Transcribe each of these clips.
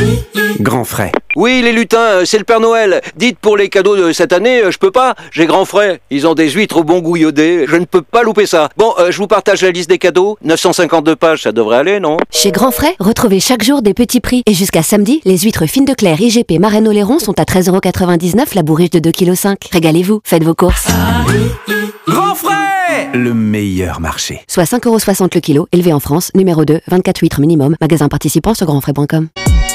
Grand frais. Oui, les lutins, c'est le Père Noël. Dites pour les cadeaux de cette année, je peux pas. J'ai grand frais. Ils ont des huîtres au bon goût iodé. Je ne peux pas louper ça. Bon, je vous partage la liste des cadeaux. 952 pages, ça devrait aller, non? Chez Grand Frais, retrouvez chaque jour des petits prix. Et jusqu'à samedi, les huîtres fines de Claire IGP Marraine-Oléron sont à 13,99 € la bourriche de 2,5 kg. Régalez-vous, faites vos courses. Grand frais. Le meilleur marché. Soit 5,60 € le kilo, élevé en France, numéro 2, 24 huîtres minimum. Magasin participant sur grandfrais.com.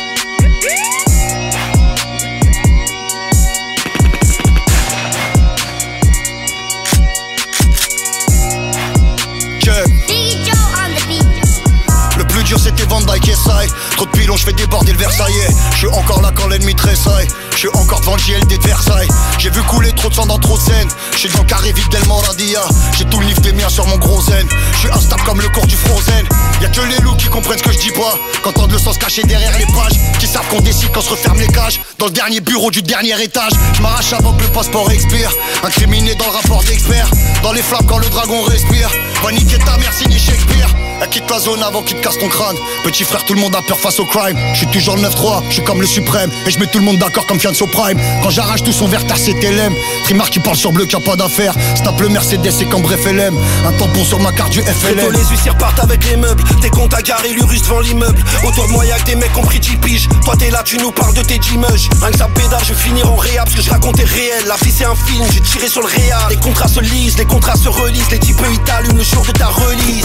C'était Van Dyke et Sai. Trop de pilons, je fais déborder le Versaillais. Je suis encore là quand l'ennemi tressaille. Je suis encore devant le JLD de Versailles. J'ai vu couler trop de sang dans trop de scènes. Je suis dans le carré vide d'El Moradia. J'ai tout le livre des miens sur mon gros zen. Je suis instable comme le cours du Frozen. Y'a que les loups qui comprennent ce que je dis pas. Qu'entendent le sang se cacher derrière les pages. Qui savent qu'on décide quand se referme les cages. Dans le dernier bureau du dernier étage. Je m'arrache avant que le passeport expire. Incriminé dans le rapport d'expert. Dans les flammes quand le dragon respire. Va niquer ta mère, signé Shakespeare. Elle quitte la zone avant qu'il te casse ton crâne. Petit frère, tout le monde a peur face au crime. Je suis toujours le 9-3, je suis comme le suprême. Et je mets tout le monde d'accord comme Fianso Prime. Quand j'arrache tout son verre, t'as CTLM. Trimar qui parle sur bleu, qui a pas d'affaires. Snap le Mercedes et Cambre FLM. Un tampon sur ma carte du FLM. Bientôt les huissiers repartent avec les meubles. Tes comptes à garer l'urus devant l'immeuble. Autour de moi y'a que des mecs qui ont pris 10 piges. Toi t'es là, tu nous parles de tes G-mush. Rien que ça pédale, je vais finir en réa parce que je racontais réel. La vie c'est un film, j'ai tiré sur le réal. Les contrats se lisent, les contrats se relisent. Les types ils t'allument le jour de ta release.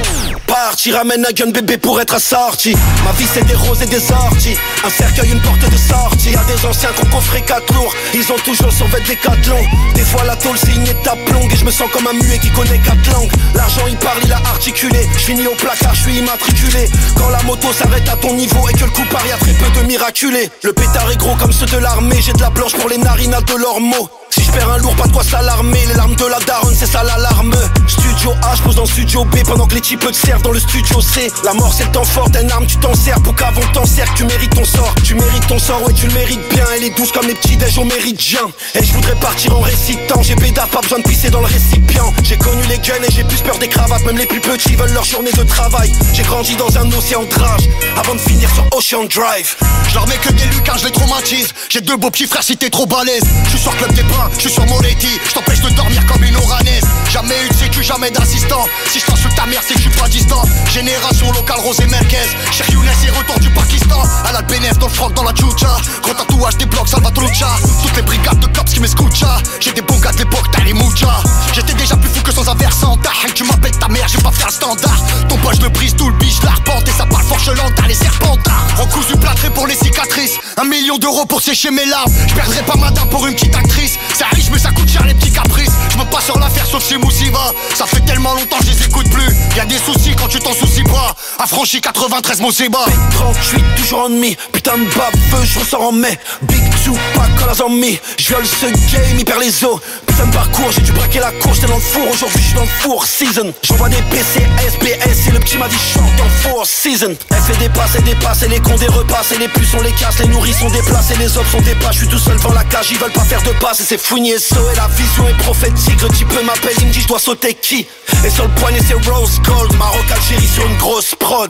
Parti, ramène un gun bébé pour être assorti. Ma vie c'est des roses et des orties. Un cercueil, une porte de sortie. Y'a des anciens qui ont coffré 4 lourds. Ils ont toujours survêt des 4 longs. Des fois la tôle c'est une étape longue. Et je me sens comme un muet qui connaît 4 langues. L'argent il parle, il a articulé. Je finis au placard, je suis immatriculé. Quand la moto s'arrête à ton niveau et que le coup part, y'a très peu de miraculés. Le pétard est gros comme ceux de l'armée. J'ai de la blanche pour les narinades de leurs mots. Si je perds un lourd, pas de quoi s'alarmer. Les larmes de la daronne, c'est ça l'alarme. Studio A, je pose dans studio B. Pendant que les types te servent dans le studio C. La mort c'est le temps fort, t'as une arme, tu t'en sers. Pour qu'avant t'en sers, tu mérites ton sort. Tu mérites ton sort, ouais tu le mérites bien. Elle est douce comme les petits déj au méridien. Et je voudrais partir en récitant. J'ai pédave, pas besoin de pisser dans le récipient. J'ai connu les guns et j'ai plus peur des cravates. Même les plus petits veulent leur journée de travail. J'ai grandi dans un océan de rage avant de finir sur Ocean Drive. Je leur mets que des lucas, je les traumatise. J'ai 2 beaux petits frères si t'es trop balèze. Je suis sur Club des Pins, je suis sur Moretti. Je t'empêche de dormir comme une oranaise. Jamais eu de sécu, jamais d'assistant. Si je t'insulte ta mère, c'est que je suis pas distant. Génération locale, Rosé Merquez. Cheikh Younes et retour du Pakistan. À la BNF, dans le froc, dans la tchoucha. Gros tatouage, des blocs, Salvatrucha. Toutes les brigades de cops qui m'escoucha. J'ai des bons gars de l'époque, t'as les moucha. J'étais déjà plus fou que sans un versant. Tu m'appelles ta mère, j'ai pas fait un standard. Ton poche le brise, tout le biche, la repente. Et ça parle forche lente, t'as les serpentards. Recousu plâtré pour les cicatrices. 1 million d'euros pour sécher mes larmes. Je perdrai pas ma dame pour une petite actrice. C'est riche mais ça coûte cher les petits caprices. Je me passe sur l'affaire sauf chez Moussiva. Ça fait tellement longtemps que je les écoute plus. Y'a des soucis quand tu t'en soucies pas. Affranchi 93 mon Seba. 38 toujours en demi. Putain de baveux, je ressors en mai. Big Tupac quand la zombie. Je viole ce game, il perd les os. Putain de parcours, j'ai dû braquer la course. J'étais dans le four, aujourd'hui je suis dans le four season. J'envoie des PC, SBS et le petit m'a dit chante dans four season. Elle fait des passes, et des passes, et les cons des repas. Et les puces on les casse, les nourrices sont déplacés. Les autres sont des pas, je suis tout seul devant la cage. Ils veulent pas faire de passe et c'est fouini et so. Et la vision est prophétique, le type m'appelle, il me dit je dois sauter qui. Et sur le poignet c'est Rose Gold, Maroc Algérie sur une grosse prod.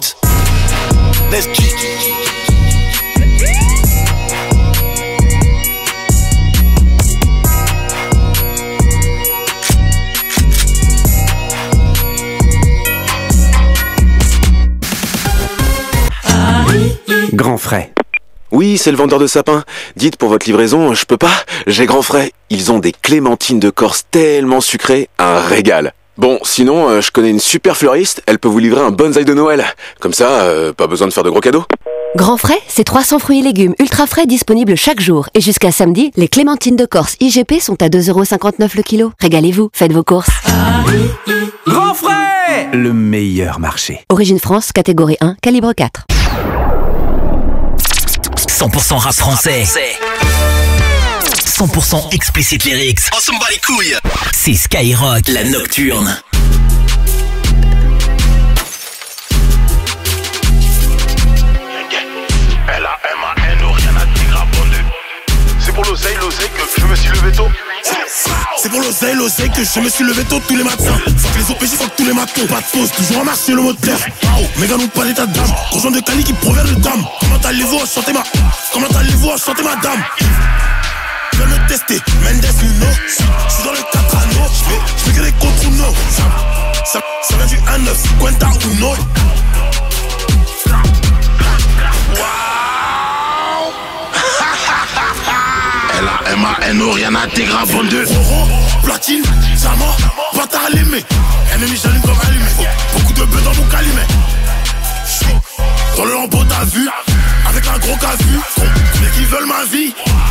Let's G. Grand frais. Oui, c'est le vendeur de sapins. Dites pour votre livraison, je peux pas, j'ai grand frais. Ils ont des clémentines de Corse tellement sucrées, un régal. Bon, sinon, je connais une super fleuriste, elle peut vous livrer un bonsaï de Noël. Comme ça, pas besoin de faire de gros cadeaux. Grand frais, c'est 300 fruits et légumes ultra frais disponibles chaque jour. Et jusqu'à samedi, les clémentines de Corse IGP sont à 2,59 € le kilo. Régalez-vous, faites vos courses. Grand frais. Le meilleur marché. Origine France, catégorie 1, calibre 4. 100% rap français. 100% explicit lyrics. On s'en bat les couilles. C'est Skyrock, la nocturne. C'est pour l'oseille que je me suis levé tôt. C'est pour l'oseille que je me suis levé tôt tous les matins. Fuck les OPJ, fuck tous les matos. Pas de fausse, toujours en marche sur le moteur. Méga nous pas d'état d'âme. Conjoint de Cali qui provient de dame. Comment allez-vous enchanter madame? Je veux me tester, Mendes Nuno. J'suis dans le 4 anneaux. J'fais que des contre Uno. Ça vient du 1-9, Cuenta Uno. L-A-M-A-N-O, rien à t'égrer à bande de Oro, platine, diamant, bâtard à l'aimer. Ennemi j'allume comme allumé. Beaucoup de bœufs dans mon calumet. Dans le lambeau t'as vu, avec un gros casu. Mais qui veulent ma vie.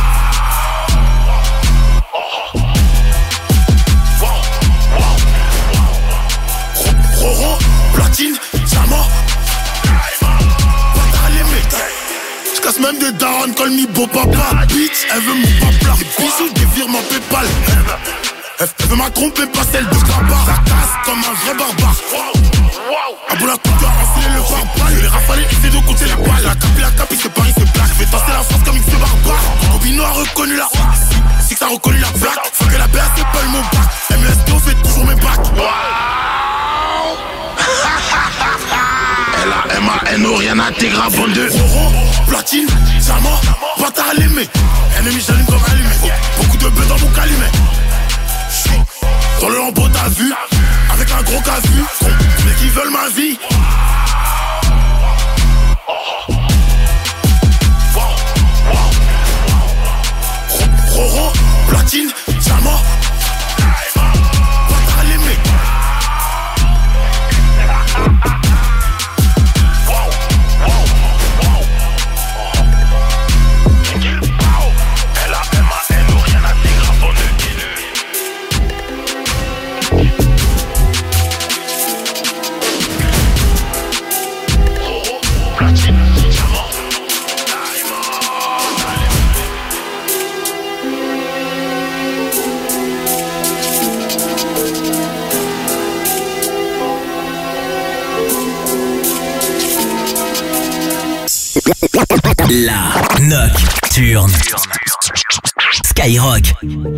Oro, platine, diamant, bâtard à l'aimer. J'casse même des darons, call me beau papa. Bitch, elle veut mon papa. Des bisous, des virements Paypal. Elle veut ma trompe et pas celle de Grabar. Ça casse comme un vrai barbare. À bout la coupe, enfiler le pare-balles. Je l'ai rafalé, essaie de compter les balles. La cape, il se Paris, c'est black. Je vais tasser la France comme il se barbare. Bobino a reconnu la Six a reconnu la plaque. Faut que la BA c'est pas mon bac. MSDO fait toujours mes bacs. L-A-M-A-N-O, rien à t'égrer à bande de Oro, platine, diamant, bâtard à l'aimer. Ennemi j'allume comme allumé. Beaucoup de bœufs dans mon calumet. Dans le lambeau t'as vu, avec un gros casu. Mais qui veulent ma vie. Oro, platine, diamant, bâtard à l'aimer. La Nocturne. Skyrock.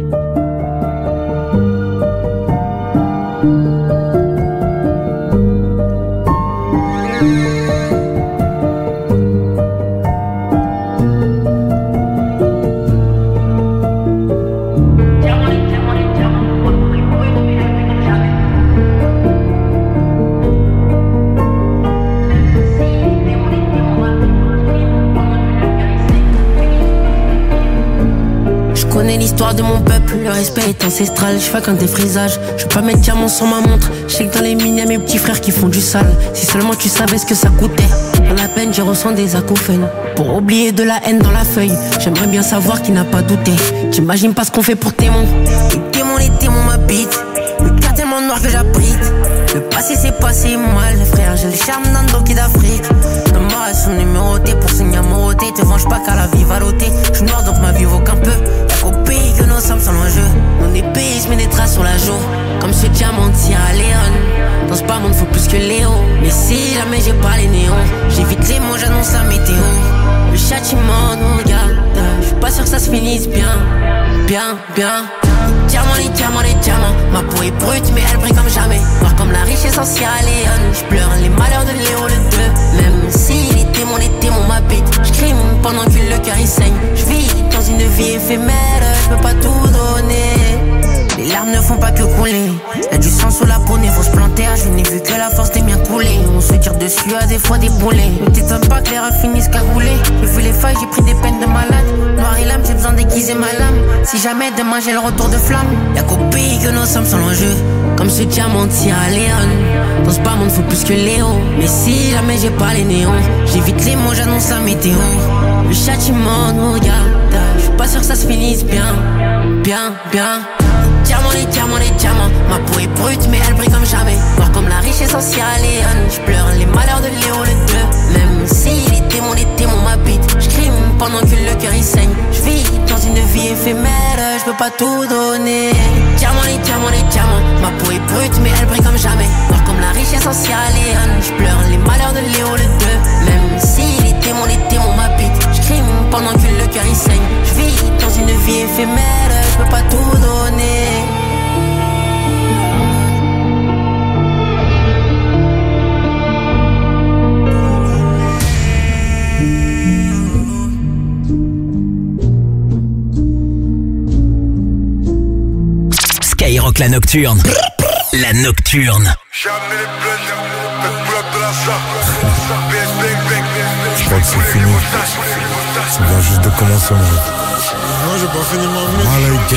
L'histoire de mon peuple, le respect est ancestral. Je fais qu'un défrisage, je veux pas mettre diamant sur ma montre. Je sais que dans les mines y'a mes petits frères qui font du sale. Si seulement tu savais ce que ça coûtait. Dans la peine je ressens des acouphènes. Pour oublier de la haine dans la feuille, j'aimerais bien savoir qui n'a pas douté. T'imagines pas ce qu'on fait pour témoins. Les témoins m'habitent. Le cœur tellement noir que j'abrite. Le passé s'est passé mal, frère, j'ai le charme d'un doki d'Afrique. Nos morts elles sont numérotées pour signer amoroté. Te venge pas qu'à la vie va l'ôter. J'suis noir donc ma vie vaut qu'un peu. Au pays que nos sommes sont l'enjeu. Mon épée, je mets des traces sur la joue. Comme ce diamant tire à Léon. Dans ce bas monde faut plus que Léo. Mais si jamais j'ai pas les néons, j'évite les mots, j'annonce la météo. Le châtiment nous regarde. J'suis pas sûr que ça se finisse bien. Bien, bien. Les diamants. Ma peau est brute mais elle brille comme jamais. Voir comme la richesse ancienne à Léon. J'pleure les malheurs de Léo le 2. Même si les démons m'habitent. J'crime pendant que le cœur il saigne. J'vis dans une vie éphémère, j'peux pas tout donner. Les larmes ne font pas que couler. Y'a du sang sous la peau, né faut se planter. Je n'ai vu que la force des miens couler. On se tire dessus à des fois des boulets. Ne t'étonne pas que les rats finissent cagoulés. J'ai vu les failles, j'ai pris des peines de malade. Noir et lame, j'ai besoin d'aiguiser ma lame. Si jamais demain j'ai le retour de flamme, y'a qu'au pays que nos sommes sont l'enjeu. Comme ce diamant tire à Léon. Dans ce bas monde faut plus que Léo. Mais si jamais j'ai pas les néons, j'évite les mots, j'annonce la météo. Le châtiment nous regarde. J'suis pas sûr que ça se finisse bien. Bien, bien. Les diamants. Ma peau est brute mais elle brille comme jamais. Voir comme la richesse ancienne à Léon. J'pleure les malheurs de Léo le 2. Même si les démons m'habitent. J'crime pendant que le cœur il saigne. J'vis dans une vie éphémère, j'peux pas tout donner. Les diamants. Ma peau est brute mais elle brille comme jamais. Voir comme la richesse ancienne à Léon. J'pleure les malheurs de Léo le 2. Même si les démons m'habitent. J'crime pendant que le cœur il saigne. J'vis dans une vie éphémère, j'peux pas tout donner. Skyrock la nocturne. La nocturne. Je crois que c'est fini. Ça vient juste de commencer, moi. Non, j'ai pas fini ma musique.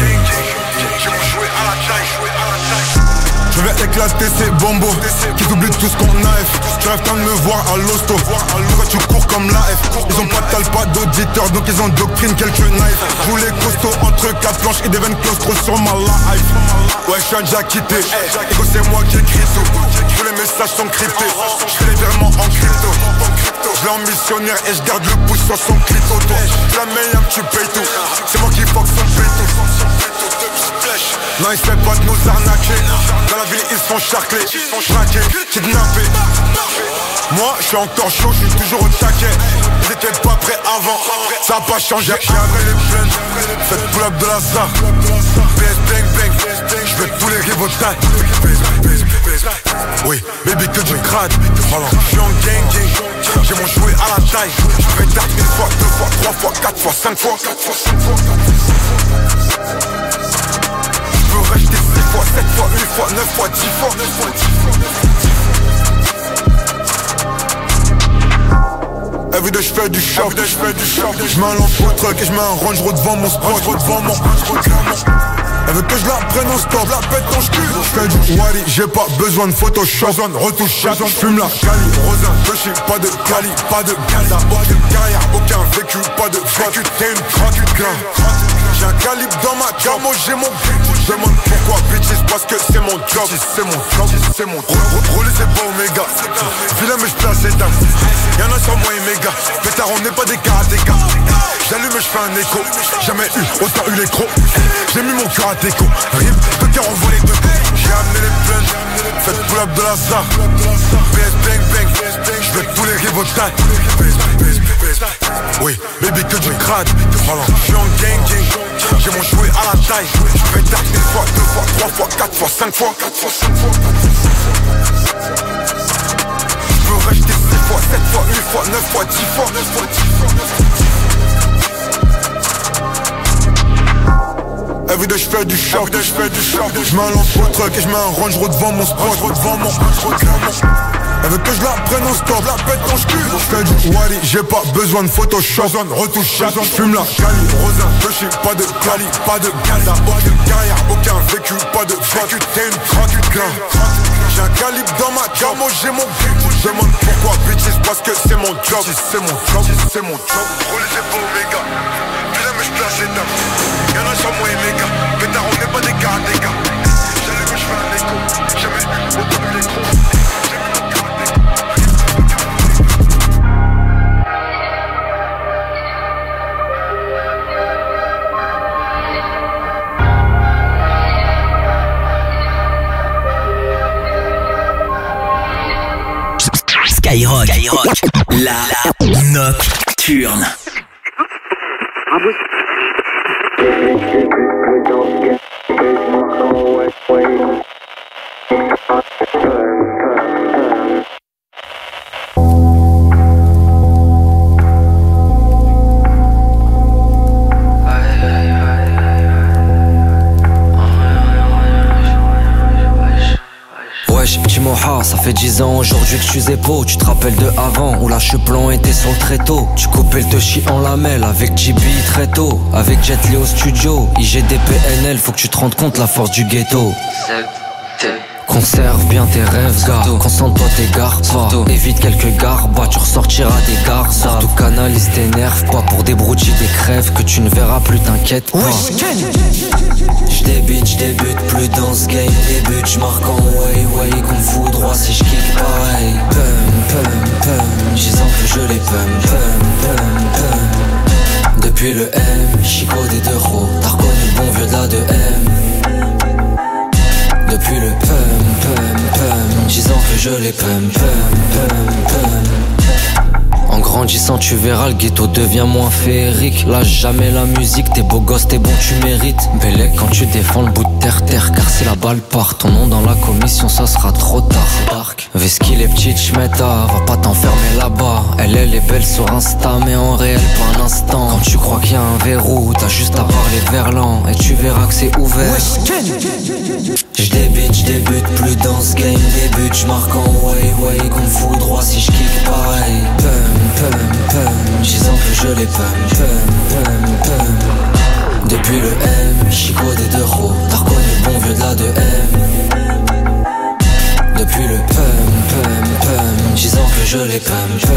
Je vais éclater ces bombos qui t'oublient tout ce qu'on a. Tu rêves tant de me voir à l'hosto. Pourquoi tu cours comme l'AF? Ils ont pas de talle, pas d'auditeurs, donc ils endoctrinent quelques knives. Je voulais costaud entre quatre planches et des veines claustro sur ma life. Ouais, je suis déjà quitté. Ego, c'est moi qui écris tout. Tous les messages sont cryptés. Je fais les virements en crypto. Je l'ai en missionnaire et je garde le pouce sur son clito. Tu la meilleure, tu payes tout. C'est moi qui fuck son péto. Non, ils savent pas de nous arnaquer. Dans la ville, ils sont charclés, ils sont traqués, kidnappés. Moi, je suis encore chaud, je suis toujours au taquet. Ils étaient pas prêts avant, ça a pas changé. J'avais les plaines, faites pull-up de la ZA. PS bang bang, je vais tous les rivaux de taille. Oui, baby que du crade. Je suis en gang gang, j'ai mon jouet à la taille. Je vais tard une fois, deux fois, trois fois, quatre fois, cinq fois. Je peux racheter 6 fois, 7 fois, 8 fois, 9 fois, 10 fois. Everyday je fais du shop, je mets un lampeau truck et je mets un Range Rover devant mon spot. Elle veut que je la prenne en stop, la pète en cul. Je fais du wally, j'ai pas besoin de Photoshop. Retouche, je fume la Cali, Rosin, Toshi, pas de Cali, pas de Gaza, aucune carrière, aucun vécu, pas de vécu, t'es une craque. J'ai un calibre dans ma camo, j'ai mon but. Je demande pourquoi bitches, parce que c'est mon job. C'est mon job, c'est mon job. Rouler c'est pas Omega, vilain mais j'place les dames. Y'en a sur moi et méga, pétard on n'est pas des karatékas. J'allume et j'fais un écho, jamais eu, autant eu les crocs. J'ai mis mon cœur à déco, rime, deux cœurs envolés de coups. J'ai amené les plaines, faites pull-up de la ZA. PS bang bang, je vais tous les rivaux de taille. Oui, baby que du crade. Je suis en gang gang, j'ai mon jouet à la taille. Je vais tard une fois, deux fois, trois fois, quatre fois, cinq fois. Je peux racheter 6 fois, 7 fois, 8 fois, 9 fois, 10 fois. Everyday je fais du shop, je mets un lampeau truck et je mets un Range Rover devant mon spot. Elle veut que je la prenne en stop, la pète en cul. Je fais du wally, j'ai pas besoin de Photoshop. Retouche, je fume la Cali, Rosin, Toshi, pas de Cali, pas de Gaza, aucune carrière, aucun vécu, pas de vécu, t'es une craque. J'ai un calibre dans ma camo, j'ai mon but. Je demande pourquoi bitches, parce que c'est mon job. C'est mon job, c'est mon job. Rouler c'est pas Omega, vilain mais j'place les dames. Y'en a sur moi et méga, pétard on n'est pas des karatékas. J'allume et j'fais un écho, jamais eu, autant eu les crocs. Skyrock, la nocturne. Petit moha, ça fait 10 ans aujourd'hui que je suis épaule. Tu te rappelles de avant où la cheplan était sur le tréteau. Tu coupais le touchy en lamelle avec JB très tôt. Avec Jet Li au studio, IGDPNL, faut que tu te rendes compte la force du ghetto. Conserve bien tes rêves, gars. Concentre-toi, t'égares pas. Évite quelques garbats, tu ressortiras des gares. Surtout canalise tes nerfs, pas pour des broutilles, des crèves que tu ne verras plus, t'inquiète pas. J'débute plus dans ce game. Débute, j'marque en way, qu'on me fout droit si j'kick pareil. Pum, j'sens que je les pum. Depuis le M, Chico des 2 roues. T'as reconnu le bon vieux de la 2M. Depuis le pum, disant que je les pum. En grandissant tu verras le ghetto devient moins féerique. Lâche jamais la musique, t'es beau gosse, t'es bon, tu mérites. Bellec quand tu défends le bout de terre, car si la balle part, ton nom dans la commission ça sera trop tard. Dark, Veski les petites schmetta, va pas t'enfermer là-bas. Elle est belle sur Insta mais en réel pas un instant. Quand tu crois qu'il y a un verrou, t'as juste à parler verlan et tu verras que c'est ouvert. J'débute plus dans ce game, débute, j'marque en way, qu'on me fout droit si j'kick pareil. Pum, disant que je les pum. Depuis le M, Chico des 2 roues, t'as reconnu le bon vieux de la 2M. Depuis le pum, disant que je les pum.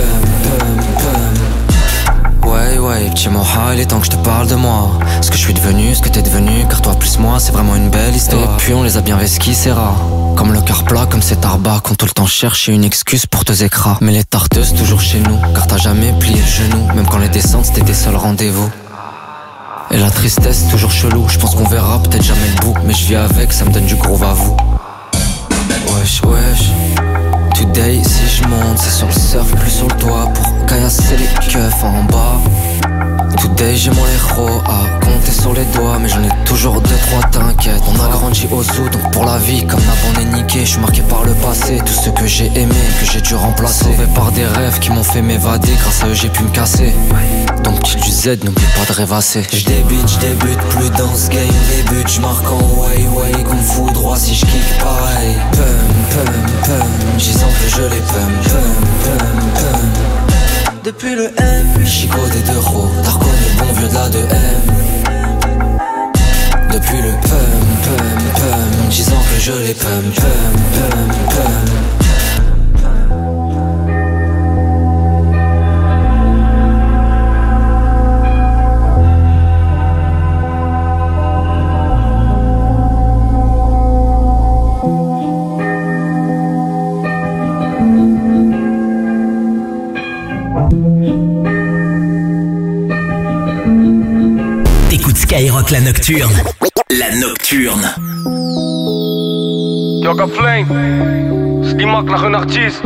Ouais, petit moha, il est temps que je te parle de moi. Ce que je suis devenu, ce que t'es devenu, car toi plus moi, c'est vraiment une belle histoire. Et puis on les a bien vesquis, c'est rare. Comme le cœur plat, comme cet arba, qu'on tout le temps cherche une excuse pour te zécra. Mais les tarteuses toujours chez nous, car t'as jamais plié le genou. Même quand les descentes c'était tes seuls rendez-vous. Et la tristesse toujours chelou, je pense qu'on verra peut-être jamais le bout. Mais je vis avec, ça me donne du groove à vous. Wesh, today si je monte, c'est sur le surf, plus sur le toit. Pour caillasser les keufs en bas. Today j'ai mon héros à compter sur les doigts. Mais j'en ai toujours 2-3, t'inquiète. On a grandi au zoo, donc pour la vie, comme Nap on est niqué. Je suis marqué par le passé, tout ce que j'ai aimé, que j'ai dû remplacer. Sauvé par des rêves qui m'ont fait m'évader, grâce à eux j'ai pu me casser. Donc kill du Z, n'oublie pas de rêvasser. J'débute, plus dans ce game, débute, j'marque en way, qu'on me fout droit si j'kick pareil. Pum, disant que je les pum. Depuis le M, Chico des 2 roues, t'as reconnu le bon vieux de la 2M. Depuis le pum, disant que je les pum. T'écoutes Skyrock la nocturne. La nocturne. Yoga Flame, Slimak la renardise.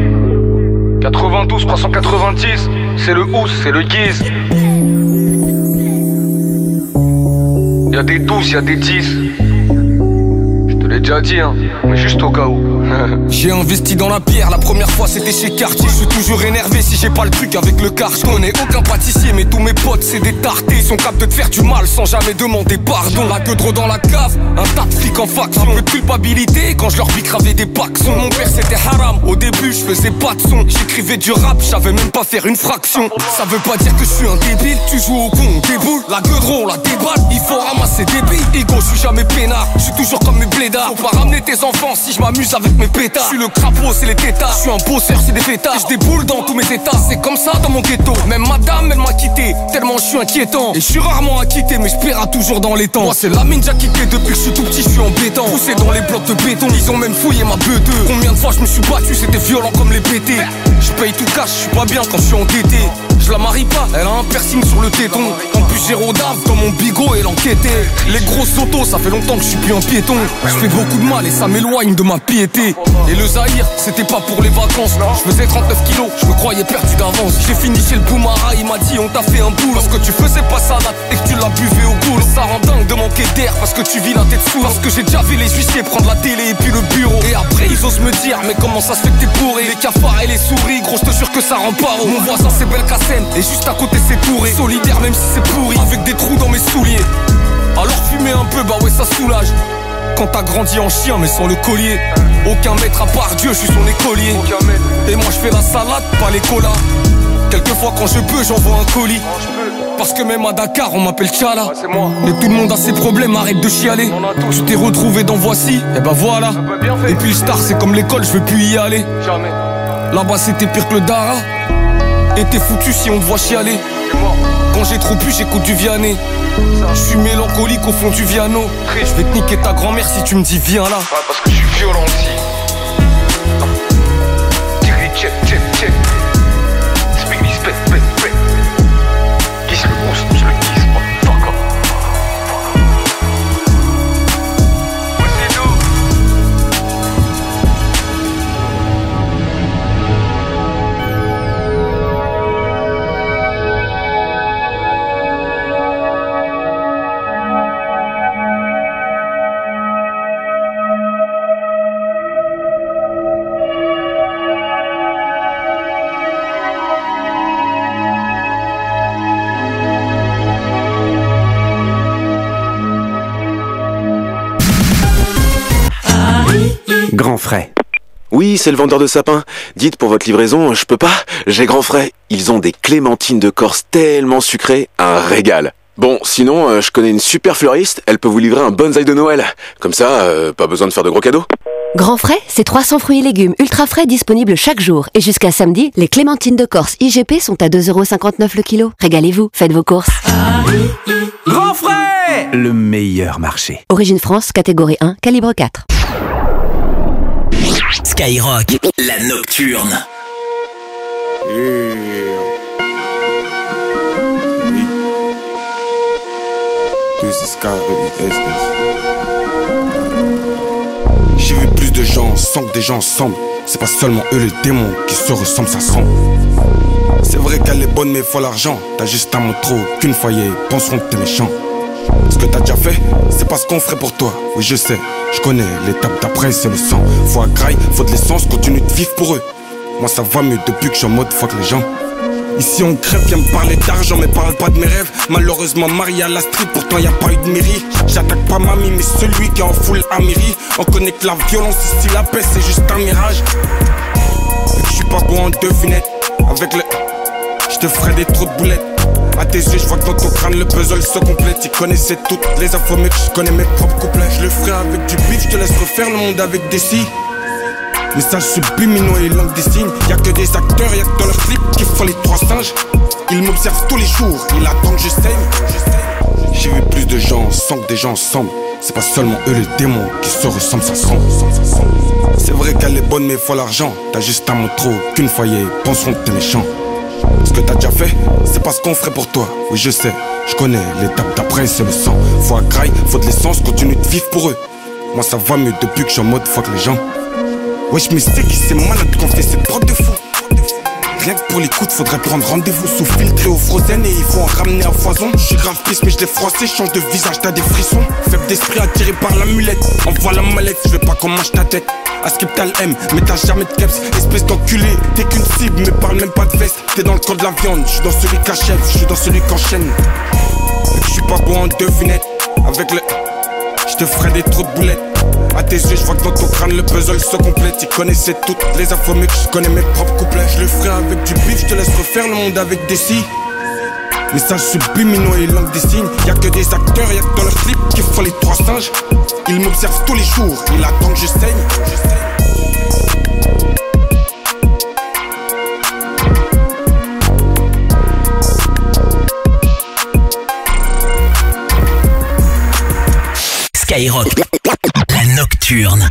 92 390, c'est le Ous, c'est le Guise. Y'a des 12, y'a des 10. Je te l'ai déjà dit, hein, mais juste au cas où. J'ai investi dans la pierre, la première fois c'était chez Cartier. Je suis toujours énervé si j'ai pas le truc avec le car. Je connais aucun pâtissier mais tous mes potes c'est des tartés. Ils sont capables de te faire du mal sans jamais demander pardon. La gueule dans la cave, un tas de flics en faction. Un peu de culpabilité quand je leur bicravais des paxons. Mon père c'était haram, au début je faisais pas de son. J'écrivais du rap, je savais même pas faire une fraction. Ça veut pas dire que je suis un débile, tu joues au con, déboule. La gueule on la déballe, il faut ramasser des billes. Ego, je suis jamais peinard, je suis toujours comme mes blédards. Faut pas ramener tes enfants si je m'amuse avec mes pétards. Je suis le crapaud, c'est les tétards. Je suis un bosseur, c'est des fêtards. Je déboule dans tous mes états, c'est comme ça dans mon ghetto. Même madame, elle m'a quitté, tellement je suis inquiétant. Et je suis rarement acquitté, mais je paierai toujours dans les temps. Moi, c'est la mine déjà quitté depuis que je suis tout petit, je suis embêtant. Poussé dans les blocs de béton, ils ont même fouillé ma beuh. Combien de fois je me suis battu, c'était violent comme les BT. Je paye tout cash, je suis pas bien quand je suis endetté. Je la marie pas, elle a un piercing sur le téton. En plus j'ai Rodave dans mon bigot et l'enquêter. Les grosses autos, ça fait longtemps que je suis plus un piéton. Je fais beaucoup de mal et ça m'éloigne de ma piété. Et le Zahir, c'était pas pour les vacances. Je faisais 39 kilos, je me croyais perdu d'avance. J'ai fini chez le Boumara, il m'a dit on t'a fait un boulot. Parce que tu faisais pas salade et que tu l'as buvé au boulot. Ça rend dingue de manquer d'air parce que tu vis la tête sourde. Parce que j'ai déjà vu les huissiers prendre la télé et puis le bureau. Et après ils osent me dire mais comment ça se fait que t'es bourré. Les cafards et les souris, gros je te jure que ça rend pas haut. Mon voisin c'est Belkacem et juste à côté c'est Touré. Solidaire même si c'est pourri, avec des trous dans mes souliers. Alors fumer un peu, bah ouais ça soulage. Quand t'as grandi en chien mais sans le collier. Aucun maître à part Dieu, je suis son écolier. Et moi je fais la salade, pas les colas. Quelquefois quand je peux j'envoie un colis. Parce que même à Dakar on m'appelle Tchala. Et tout le monde a ses problèmes, arrête de chialer. Tu t'es retrouvé dans Voici, et bah voilà. Et puis le star c'est comme l'école, je veux plus y aller. Là-bas c'était pire que le Dara. Et t'es foutu si on te voit chialer. Quand j'ai trop pu j'écoute du Vianney. Je suis mélancolique au fond du piano. Je vais te niquer ta grand-mère si tu me dis viens là. Ouais parce que je suis violent aussi. Check, check, check. Speak me, spit, spit, spit. Guise le pouce, je le guise, fuck off. Voici nous. Grand frais. Oui, c'est le vendeur de sapins. Dites pour votre livraison, je peux pas, j'ai grand frais. Ils ont des clémentines de Corse tellement sucrées, un régal. Bon, sinon, je connais une super fleuriste, elle peut vous livrer un bonsaï de Noël. Comme ça, pas besoin de faire de gros cadeaux. Grand frais, c'est 300 fruits et légumes ultra frais disponibles chaque jour. Et jusqu'à samedi, les clémentines de Corse IGP sont à 2,59€ le kilo. Régalez-vous, faites vos courses. Grand frais, le meilleur marché. Origine France, catégorie 1, calibre 4. Skyrock, la nocturne. J'ai vu plus de gens sans que des gens ensemble. C'est pas seulement eux les démons qui se ressemblent, ça sent. C'est vrai qu'elle est bonne mais faut l'argent. T'as juste à montrer qu'une foyer penseront que t'es méchant. Ce que t'as déjà fait, c'est pas ce qu'on ferait pour toi. Oui je sais, je connais l'étape d'après, c'est le sang. Faut à graille, faut de l'essence, continue de vivre pour eux. Moi ça va mieux depuis que je suis en mode fuck les gens. Ici on crève, viens me parler d'argent mais parle pas de mes rêves. Malheureusement marié à la street, pourtant y a pas eu de mairie. J'attaque pas mamie mais celui qui est en full Amiri. On connaît que la violence ici, la paix c'est juste un mirage. Et que je suis pas bon en devinette. Avec le... je te ferai des trous de boulettes. À tes yeux je vois que dans ton crâne le puzzle se complète. Tu connaissais toutes les infos mais que je connais mes propres couplets. Je le ferai avec du bif, je te laisse refaire le monde avec des scies. Message subliminaux et langue des signes. Y'a que des acteurs, y'a que dans leur clip qui font les trois singes. Ils m'observent tous les jours, ils attendent que je saigne. J'ai vu plus de gens sans que des gens ensemble. C'est pas seulement eux les démons qui se ressemblent, ça sent. C'est vrai qu'elle est bonne mais faut l'argent. T'as juste à montrer qu'une foyer penseront que t'es méchant. Ce que t'as déjà fait, c'est pas ce qu'on ferait pour toi. Oui je sais, je connais l'étape d'après, c'est le sang. Faut à graille, faut de l'essence, continue de vivre pour eux. Moi ça va mieux depuis que je suis en mode fuck les gens. Wesh mais c'est qui c'est malade qu'on fait cette drogue de fou. Rien que pour l'écoute faudrait prendre rendez-vous sous filtre et au frozen et il faut en ramener à foison. Je suis grave pisse mais je l'ai froissé, change de visage t'as des frissons. Faible d'esprit attiré par la mulette, envoie la mallette, je veux pas qu'on mange ta tête. Askip t'as le M, mais t'as jamais de keps, espèce d'enculé, t'es qu'une cible mais parle même pas de veste. T'es dans le corps de la viande, je suis dans celui qui achève, je suis dans celui qui enchaîne. Et que je suis pas bon en devinette, avec le... je te ferai des trous de boulettes. À tes yeux, je vois que dans ton crâne le puzzle se complète. Tu connaissais toutes les infos mais que je connais mes propres couplets. Je le ferai avec du bif, je te laisse refaire le monde avec des scies. Messages subliminaux et langue des signes. Y'a que des acteurs, y'a que dans leur clip qui font les trois singes. Ils m'observent tous les jours, ils attendent que je saigne. Skyrock, la nocturne.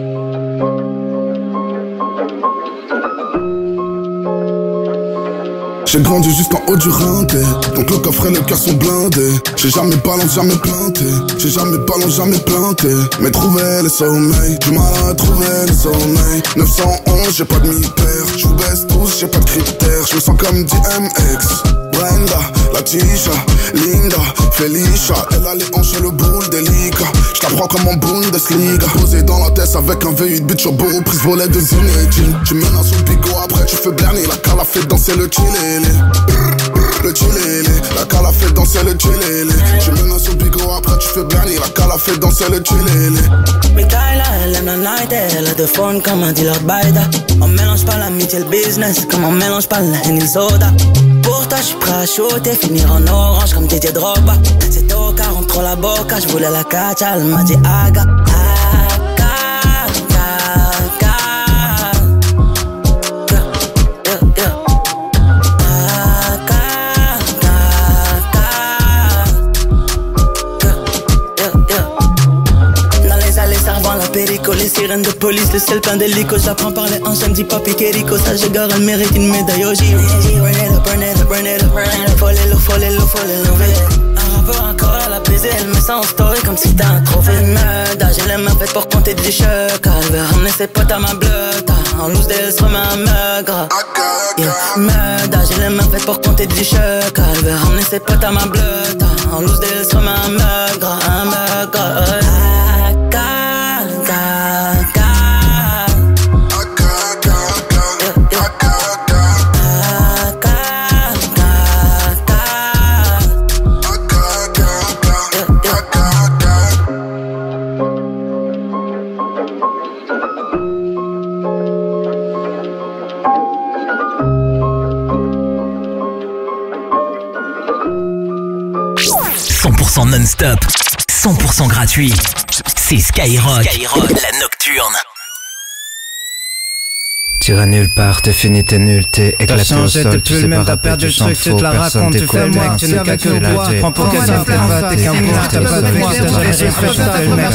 J'ai grandi juste en haut du rinté, donc le coffre et le cœur sont blindés. J'ai jamais balance, jamais planté. J'ai jamais balance, jamais planté. Mais trouver le sommeil, du mal à trouver le sommeil. 911, j'ai pas de mi-père. Je vous baisse tous, j'ai pas de critères. Je me sens comme DMX. Brenda, la Tisha, Linda, Felicia. Elle a les hanches et le boule délicat. J't'apprends comme en Bundesliga. Posé dans la tête avec un V8 bitch au bourreau, prise volet de Zinedine. Tu menaces au bigot, après tu fais berner. La cala fait danser le chilélé. Le chilélé, la cala fait danser le chilélé. Tu menaces au bigot, après tu fais berner. La cala fait danser le chilélé. Mais Tyler, elle aime la night, elle a de fun comme un dealer Baïda. On mélange pas l'amitié et le business, comme on mélange pas le Henny et le soda. Pour toi, j'suis prêt à shooter, finir en orange comme Didier Drogba. C'est au 43 la boca, j'voulais la catch, elle m'a dit aga. Les sirènes de police, le sel plein d'hélicos. J'apprends par les hanches, elle me dit papi Kerico. Ça je gare, elle mérite une médaille au J. Burn it up, burn it up, burn it up, burn it up. Faut les lever. Un rapport encore à l'apaiser, elle met ça en story comme si t'as un trophée. Merde, j'ai les mains faites pour compter des chocs. Elle veut ramener ses potes à ma blotte. En loose d'elle se remet un meugre. Merde, j'ai les mains faites pour compter des chocs. Elle veut ramener ses potes à ma blotte. En loose d'elle se remet un meugre. 100% non-stop, 100% gratuit. C'est Skyrock, la nocturne. T'iras nulle part, t'es fini, t'es nul, t'es éclaté au sol, tu sais pas rapper, tu chantes faux, personne t'écoute, tu n'es qu'à que là, tu prends pour qu'elle ne plaît pas, t'es qu'un bourre, t'as pas de vie, t'as jamais fait faire ta merde,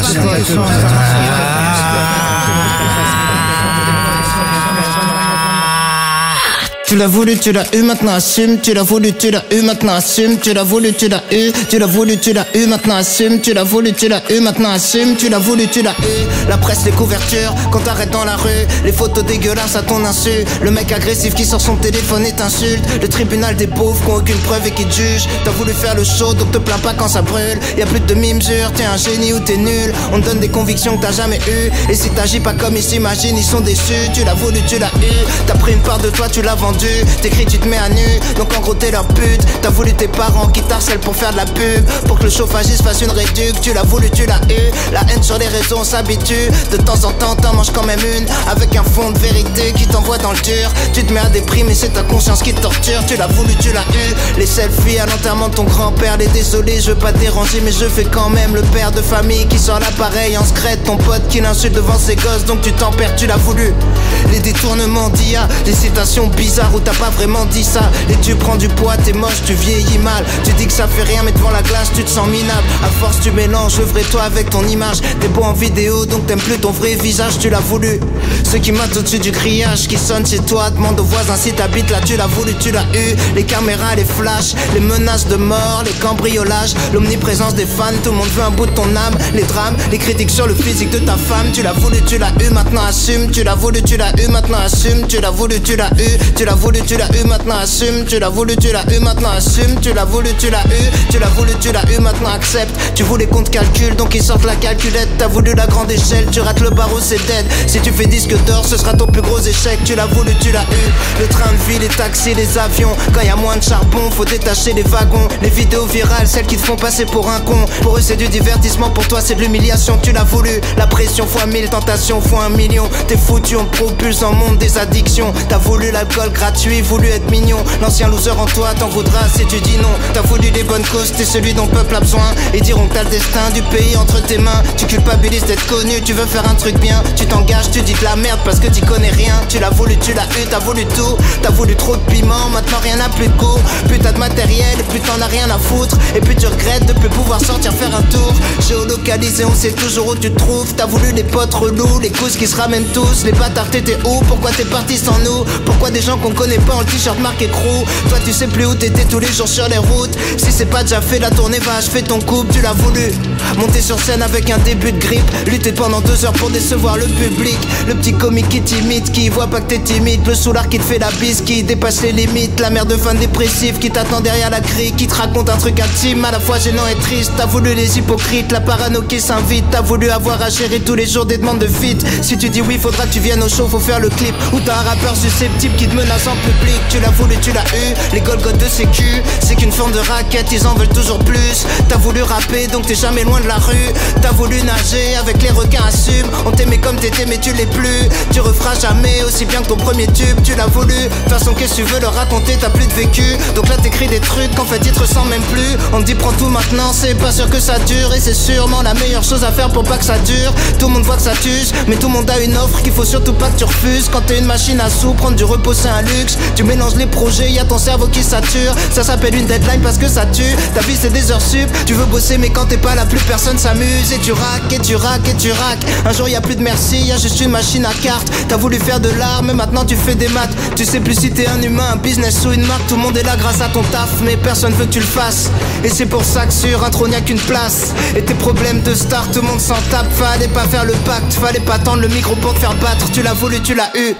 Tu l'as voulu, tu l'as eu, maintenant assume. Tu l'as voulu, tu l'as eu, maintenant assume. Tu l'as voulu, tu l'as eu. Tu l'as voulu, tu l'as eu, maintenant assume. Tu l'as voulu, tu l'as eu, maintenant assume. Tu l'as voulu, tu l'as eu. La presse, les couvertures, quand t'arrêtes dans la rue. Les photos dégueulasses à ton insu. Le mec agressif qui sort son téléphone et t'insulte. Le tribunal des pauvres qui ont aucune preuve et qui te jugent. T'as voulu faire le show, donc te plains pas quand ça brûle. Y'a plus de demi-mesure, t'es un génie ou t'es nul. On te donne des convictions que t'as jamais eues. Et si t'agis pas comme ils s'imaginent, ils sont déçus. Tu l'as voulu, tu l'as eu. T'as pris une part de toi, tu l'as vendu. T'écris, tu te mets à nu, donc en gros t'es leur pute. T'as voulu tes parents qui t'harcèlent pour faire de la pub, pour que le chauffagiste fasse une réduc. Tu l'as voulu, tu l'as eu. La haine sur les réseaux, on s'habitue. De temps en temps, t'en manges quand même une, avec un fond de vérité qui t'envoie dans le dur. Tu te mets à déprimer, c'est ta conscience qui te torture. Tu l'as voulu, tu l'as eu. Les selfies à l'enterrement de ton grand-père. Les désolés, je veux pas te déranger, mais je fais quand même le père de famille qui sort l'appareil en secret. Ton pote qui l'insulte devant ses gosses, donc tu t'en perds, tu l'as voulu. Les détournements d'IA, les citations bizarres où t'as pas vraiment dit ça. Et tu prends du poids, t'es moche, tu vieillis mal. Tu dis que ça fait rien mais devant la glace tu te sens minable. À force tu mélanges le vrai toi avec ton image. T'es beau en vidéo donc t'aimes plus ton vrai visage. Tu l'as voulu. Ceux qui matent au-dessus du grillage qui sonne chez toi, demande aux voisins si t'habites là. Tu l'as voulu, tu l'as eu. Les caméras, les flashs, les menaces de mort, les cambriolages, l'omniprésence des fans. Tout le monde veut un bout de ton âme. Les drames, les critiques sur le physique de ta femme. Tu l'as voulu, tu l'as eu, maintenant assume. Tu l'as voulu, tu l'as eu, maintenant assume. Tu l'as voulu, tu l'as eu. Tu l'as voulu, tu l'as eu, maintenant assume. Tu l'as voulu, tu l'as eu, maintenant assume. Tu l'as voulu, tu l'as eu. Tu l'as voulu, tu l'as eu, maintenant accepte. Tu voulais qu'on te calcule, donc ils sortent la calculette. T'as voulu la grande échelle, tu rates le barreau, c'est dead. Si tu fais disque d'or, ce sera ton plus gros échec. Tu l'as voulu, tu l'as eu. Le train de vie, les taxis, les avions. Quand y a moins de charbon, faut détacher les wagons. Les vidéos virales, celles qui te font passer pour un con. Pour eux c'est du divertissement, pour toi c'est de l'humiliation. Tu l'as voulu. La pression fois 1000, tentation fois 1 million. T'es foutu, on te propulse en monde des addictions. T'as voulu l'alcool gratuit, voulu être mignon. L'ancien loser en toi t'en voudras si tu dis non. T'as voulu les bonnes causes, t'es celui dont le peuple a besoin. Et diront que t'as le destin du pays entre tes mains. Tu culpabilises d'être connu, tu veux faire un truc bien. Tu t'engages, tu dis de la merde parce que t'y connais rien. Tu l'as voulu, tu l'as eu, t'as voulu tout. T'as voulu trop de piment, maintenant rien n'a plus de goût. Plus t'as de matériel, plus t'en as rien à foutre. Et puis tu regrettes de plus pouvoir sortir faire un tour. Géolocalisé, on sait toujours où tu te trouves. T'as voulu les potes relous, les cousses qui se ramènent tous. Les bâtards t'étais où, pourquoi t'es parti sans nous? Pourquoi des gens qu'on connaît pas en t-shirt marqué crew? Toi tu sais plus où t'étais tous les jours sur les routes. Si c'est pas déjà fait, la tournée va achever ton couple. Tu l'as voulu. Monter sur scène avec un début de grippe. Lutter pendant 2 heures pour décevoir le public. Le petit comique qui t'imite, qui voit pas que t'es timide. Le soulard qui te fait la bise, qui dépasse les limites. La mère de fan dépressif qui t'attend derrière la grille. Qui te raconte un truc intime, à la fois gênant et triste. T'as voulu les hypocrites, la parano qui s'invite. T'as voulu avoir à gérer tous les jours des demandes de feat. Si tu dis oui, faudra que tu viennes au show, faut faire le clip. Ou t'as un rappeur susceptible qui te menace en public. Tu l'as voulu, tu l'as eu. Les Golgoth de sécu, c'est qu'une forme de raquette, ils en veulent toujours plus. T'as voulu rapper, donc t'es jamais loin de la rue. T'as voulu nager, avec les requins assume. On t'aimait comme t'étais, mais tu l'es plus. Tu referas jamais aussi bien que ton premier tube. Tu l'as voulu, de toute façon qu'est-ce que tu veux leur raconter, t'as plus de vécu. Donc là t'écris des trucs qu'en fait ils te ressentent même plus. On te dit prends tout maintenant, c'est pas sûr que ça dure. Et c'est sûrement la meilleure chose à faire pour pas que ça dure. Tout le monde voit que ça t'use, mais tout le monde a une offre qu'il faut surtout pas que tu refuses. Quand t'es une machine à sous, prendre du repos c'est un luxe. Tu mélanges les projets, y'a ton cerveau qui sature. Ça s'appelle une deadline parce que ça tue. Ta vie c'est des heures sup, tu veux bosser mais quand t'es pas là plus personne s'amuse. Et tu raques, et tu raques, et tu raques. Un jour y'a plus de merci, y'a juste une machine à cartes. T'as voulu faire de l'art mais maintenant tu fais des maths. Tu sais plus si t'es un humain, un business ou une marque. Tout le monde est là grâce à ton taf mais personne veut que tu le fasses. Et c'est pour ça que sur un trône y'a qu'une place. Et tes problèmes de star, tout le monde s'en tape. Fallait pas faire le pacte, fallait pas tendre le micro pour te faire battre. Tu l'as voulu, tu l'as eu.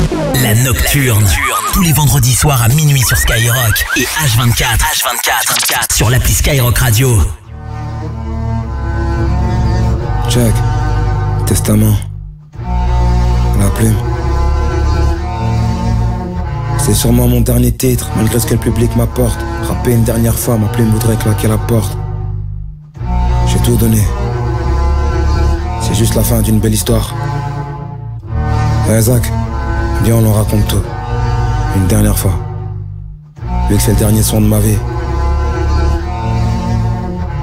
La nocturne, tous les vendredis soirs à minuit sur Skyrock et H24 sur l'appli Skyrock Radio. Check, testament, la plume. C'est sûrement mon dernier titre, malgré ce que le public m'apporte. Rapper une dernière fois, ma plume voudrait claquer la porte. J'ai tout donné. C'est juste la fin d'une belle histoire. Ouais Zach, viens on en raconte tout. Une dernière fois. Vu que c'est le dernier son de ma vie.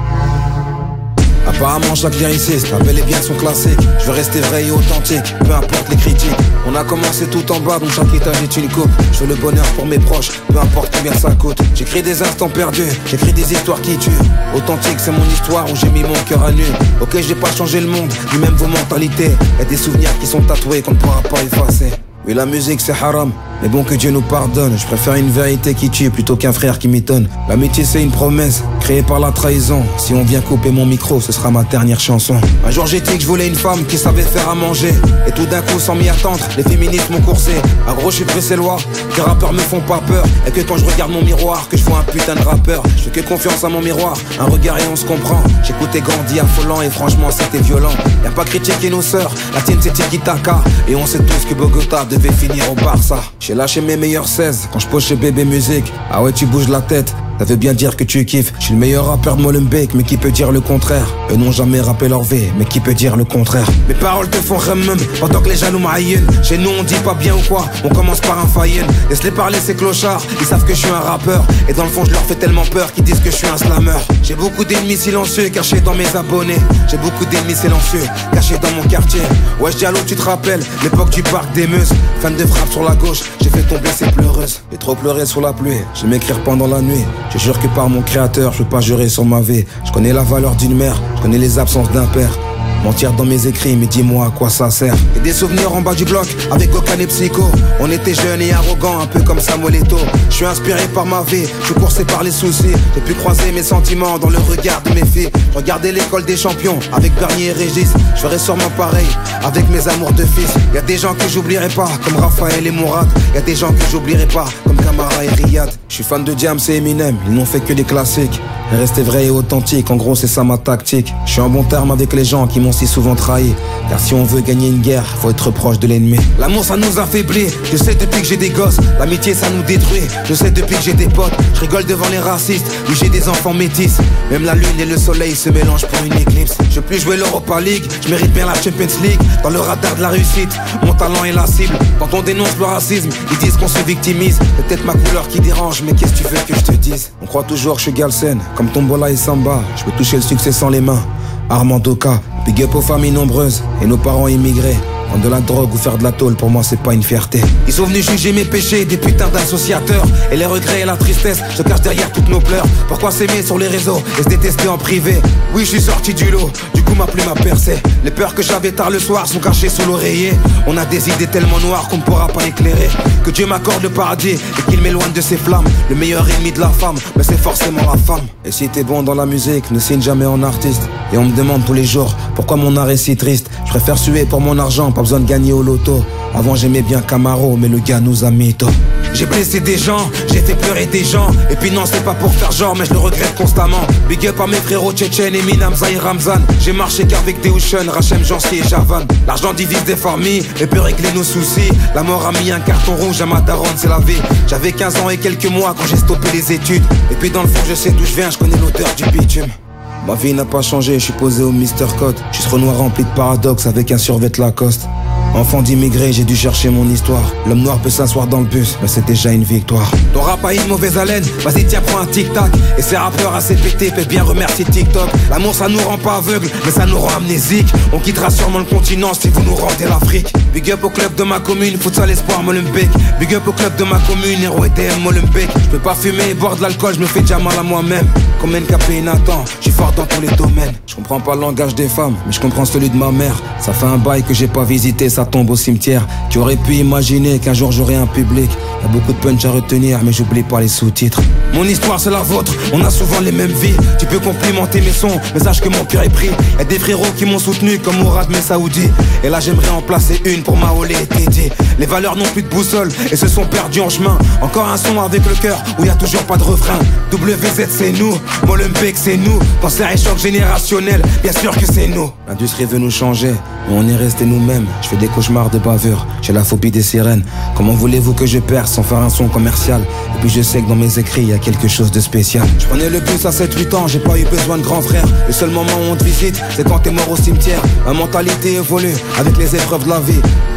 Apparemment chaque lyriciste a bel et bien son classique. Je veux rester vrai et authentique, peu importe les critiques. On a commencé tout en bas, donc chaque étage est une coupe. Je veux le bonheur pour mes proches, peu importe combien ça coûte. J'écris des instants perdus, j'écris des histoires qui tuent. Authentique, c'est mon histoire où j'ai mis mon cœur à nu. Ok, j'ai pas changé le monde, ni même vos mentalités. Y'a des souvenirs qui sont tatoués qu'on ne pourra pas effacer. Oui, la musique c'est haram, mais bon que Dieu nous pardonne. Je préfère une vérité qui tue plutôt qu'un frère qui m'étonne. L'amitié c'est une promesse, créée par la trahison. Si on vient couper mon micro, ce sera ma dernière chanson. Un jour j'ai dit que je voulais une femme qui savait faire à manger. Et tout d'un coup, sans m'y attendre, les féministes m'ont coursé. À gros, je suis bruxellois, que rappeurs me font pas peur. Et que quand je regarde mon miroir, que je vois un putain de rappeur. Je fais que confiance à mon miroir, un regard et on se comprend. J'écoutais Gandhi affolant et franchement c'était violent. Y'a pas critiquer nos sœurs, la tienne c'est tiki-taka. Et on sait tous que Bogota devait finir au Barça. J'ai lâché mes meilleurs 16 quand je pose chez Bébé Musique. Ah ouais, tu bouges la tête, ça veut bien dire que tu kiffes. Je suis le meilleur rappeur de Molenbeek, mais qui peut dire le contraire? Eux n'ont jamais rappé leur V, mais qui peut dire le contraire? Mes paroles te font remmum, pendant que les jaloux m'aïennent. Chez nous on dit pas bien ou quoi, on commence par un faïen. Laisse-les parler ces clochards, ils savent que je suis un rappeur. Et dans le fond je leur fais tellement peur qu'ils disent que je suis un slammer. J'ai beaucoup d'ennemis silencieux cachés dans mes abonnés. J'ai beaucoup d'ennemis silencieux cachés dans mon quartier. Ouais Diallo, tu te rappelles l'époque du parc des Meuses? Fan de frappe sur la gauche, j'ai fait tomber ces pleureuses. J'ai trop pleuré sous la pluie, je m'écrire pendant la nuit. Je jure que par mon créateur, je peux pas jurer sur ma vie. Je connais la valeur d'une mère, je connais les absences d'un père. Mentir dans mes écrits, mais dis-moi à quoi ça sert. Et des souvenirs en bas du bloc, avec Gokan et Psycho. On était jeunes et arrogants, un peu comme Samuel Eto'o. Je suis inspiré par ma vie, je suis coursé par les soucis. J'ai pu croiser mes sentiments dans le regard de mes filles. Regardez l'école des champions, avec Bernier et Régis. Je ferai sûrement pareil, avec mes amours de fils. Y'a des gens que j'oublierai pas, comme Raphaël et Mourad. Y'a des gens que j'oublierai pas, comme Camara et Riyad. Je suis fan de Diams et Eminem, ils n'ont fait que des classiques. Rester vrai et authentique, en gros c'est ça ma tactique. Je suis en bon terme avec les gens qui m'ont si souvent trahi. Car si on veut gagner une guerre, faut être proche de l'ennemi. L'amour ça nous affaiblit, je sais depuis que j'ai des gosses. L'amitié ça nous détruit, je sais depuis que j'ai des potes. Je rigole devant les racistes, oui j'ai des enfants métis. Même la lune et le soleil se mélangent pour une éclipse. Je veux plus jouer l'Europa League, je mérite bien la Champions League. Dans le radar de la réussite, mon talent est la cible. Quand on dénonce le racisme, ils disent qu'on se victimise. Peut-être ma couleur qui dérange, mais qu'est-ce que tu veux que je te dise? On croit toujours que je suis Galsen, comme Tombola et Samba. Je peux toucher le succès sans les mains. Armando K, big up aux familles nombreuses et nos parents immigrés. Vendre de la drogue ou faire de la tôle, pour moi c'est pas une fierté. Ils sont venus juger mes péchés, des putains d'associateurs. Et les regrets et la tristesse se cachent derrière toutes nos pleurs. Pourquoi s'aimer sur les réseaux et se détester en privé? Oui je suis sorti du lot, du coup ma plume a percé. Les peurs que j'avais tard le soir sont cachées sous l'oreiller. On a des idées tellement noires qu'on ne pourra pas éclairer. Que Dieu m'accorde le paradis et qu'il m'éloigne de ses flammes. Le meilleur ennemi de la femme, mais c'est forcément la femme. Et si t'es bon dans la musique, ne signe jamais en artiste. Et on me demande tous les jours pourquoi mon art est si triste. Je préfère suer pour mon argent, pas besoin de gagner au loto. Avant j'aimais bien Camaro, mais le gars nous a mytho. J'ai blessé des gens, j'ai fait pleurer des gens. Et puis non c'est pas pour faire genre, mais je le regrette constamment. Big up à mes frérots Tchétchènes, Eminem, Zahir Ramzan. J'ai marché qu'avec des Ocean, Rachem, Jancy et Javan. L'argent divise des familles et peut régler nos soucis. La mort a mis un carton rouge à ma daronne, c'est la vie. J'avais 15 ans et quelques mois quand j'ai stoppé les études. Et puis dans le fond je sais d'où je viens, je connais l'odeur du bitume. Ma vie n'a pas changé, je suis posé au Mr. Code. Je suis ce Renoir rempli de paradoxes avec un survêt Lacoste. Enfant d'immigré, j'ai dû chercher mon histoire. L'homme noir peut s'asseoir dans le bus, mais c'est déjà une victoire. Ton rap a une mauvaise haleine, vas-y tiens prends un tic-tac. Et ces rappeurs assez pétés peuvent bien remercier TikTok. L'amour ça nous rend pas aveugles, mais ça nous rend amnésiques. On quittera sûrement le continent si vous nous rendez l'Afrique. Big up au club de ma commune, futsal espoir Molenbeek. Big up au club de ma commune, héros ETM Molenbeek. Je peux pas fumer et boire de l'alcool, je me fais déjà mal à moi-même. Comme NKP Nathan, je suis fort dans tous les domaines. Je comprends pas le langage des femmes, mais je comprends celui de ma mère. Ça fait un bail que j'ai pas visité sa tombe au cimetière. Tu aurais pu imaginer qu'un jour j'aurais un public. Y'a beaucoup de punch à retenir, mais j'oublie pas les sous-titres. Mon histoire c'est la vôtre, on a souvent les mêmes vies. Tu peux complimenter mes sons, mais sache que mon cœur est pris. Y'a des frérots qui m'ont soutenu comme Mourad Messaoudi. Et là j'aimerais en placer une pour Maolé et Teddy. Les valeurs n'ont plus de boussole et se sont perdues en chemin. Encore un son avec le cœur où y'a toujours pas de refrain. WZ c'est nous, Molenbeek c'est nous. Cancer et choc générationnel, bien sûr que c'est nous. L'industrie veut nous changer, mais on est resté nous-mêmes. Je fais des cauchemars de bavure, j'ai la phobie des sirènes. Comment voulez-vous que je perce sans faire un son commercial? Et puis je sais que dans mes écrits y a quelque chose de spécial. Je prenais le bus à 7-8 ans, j'ai pas eu besoin de grand frère. Le seul moment où on te visite, c'est quand t'es mort au cimetière. Ma mentalité évolue avec les épreuves de la vie.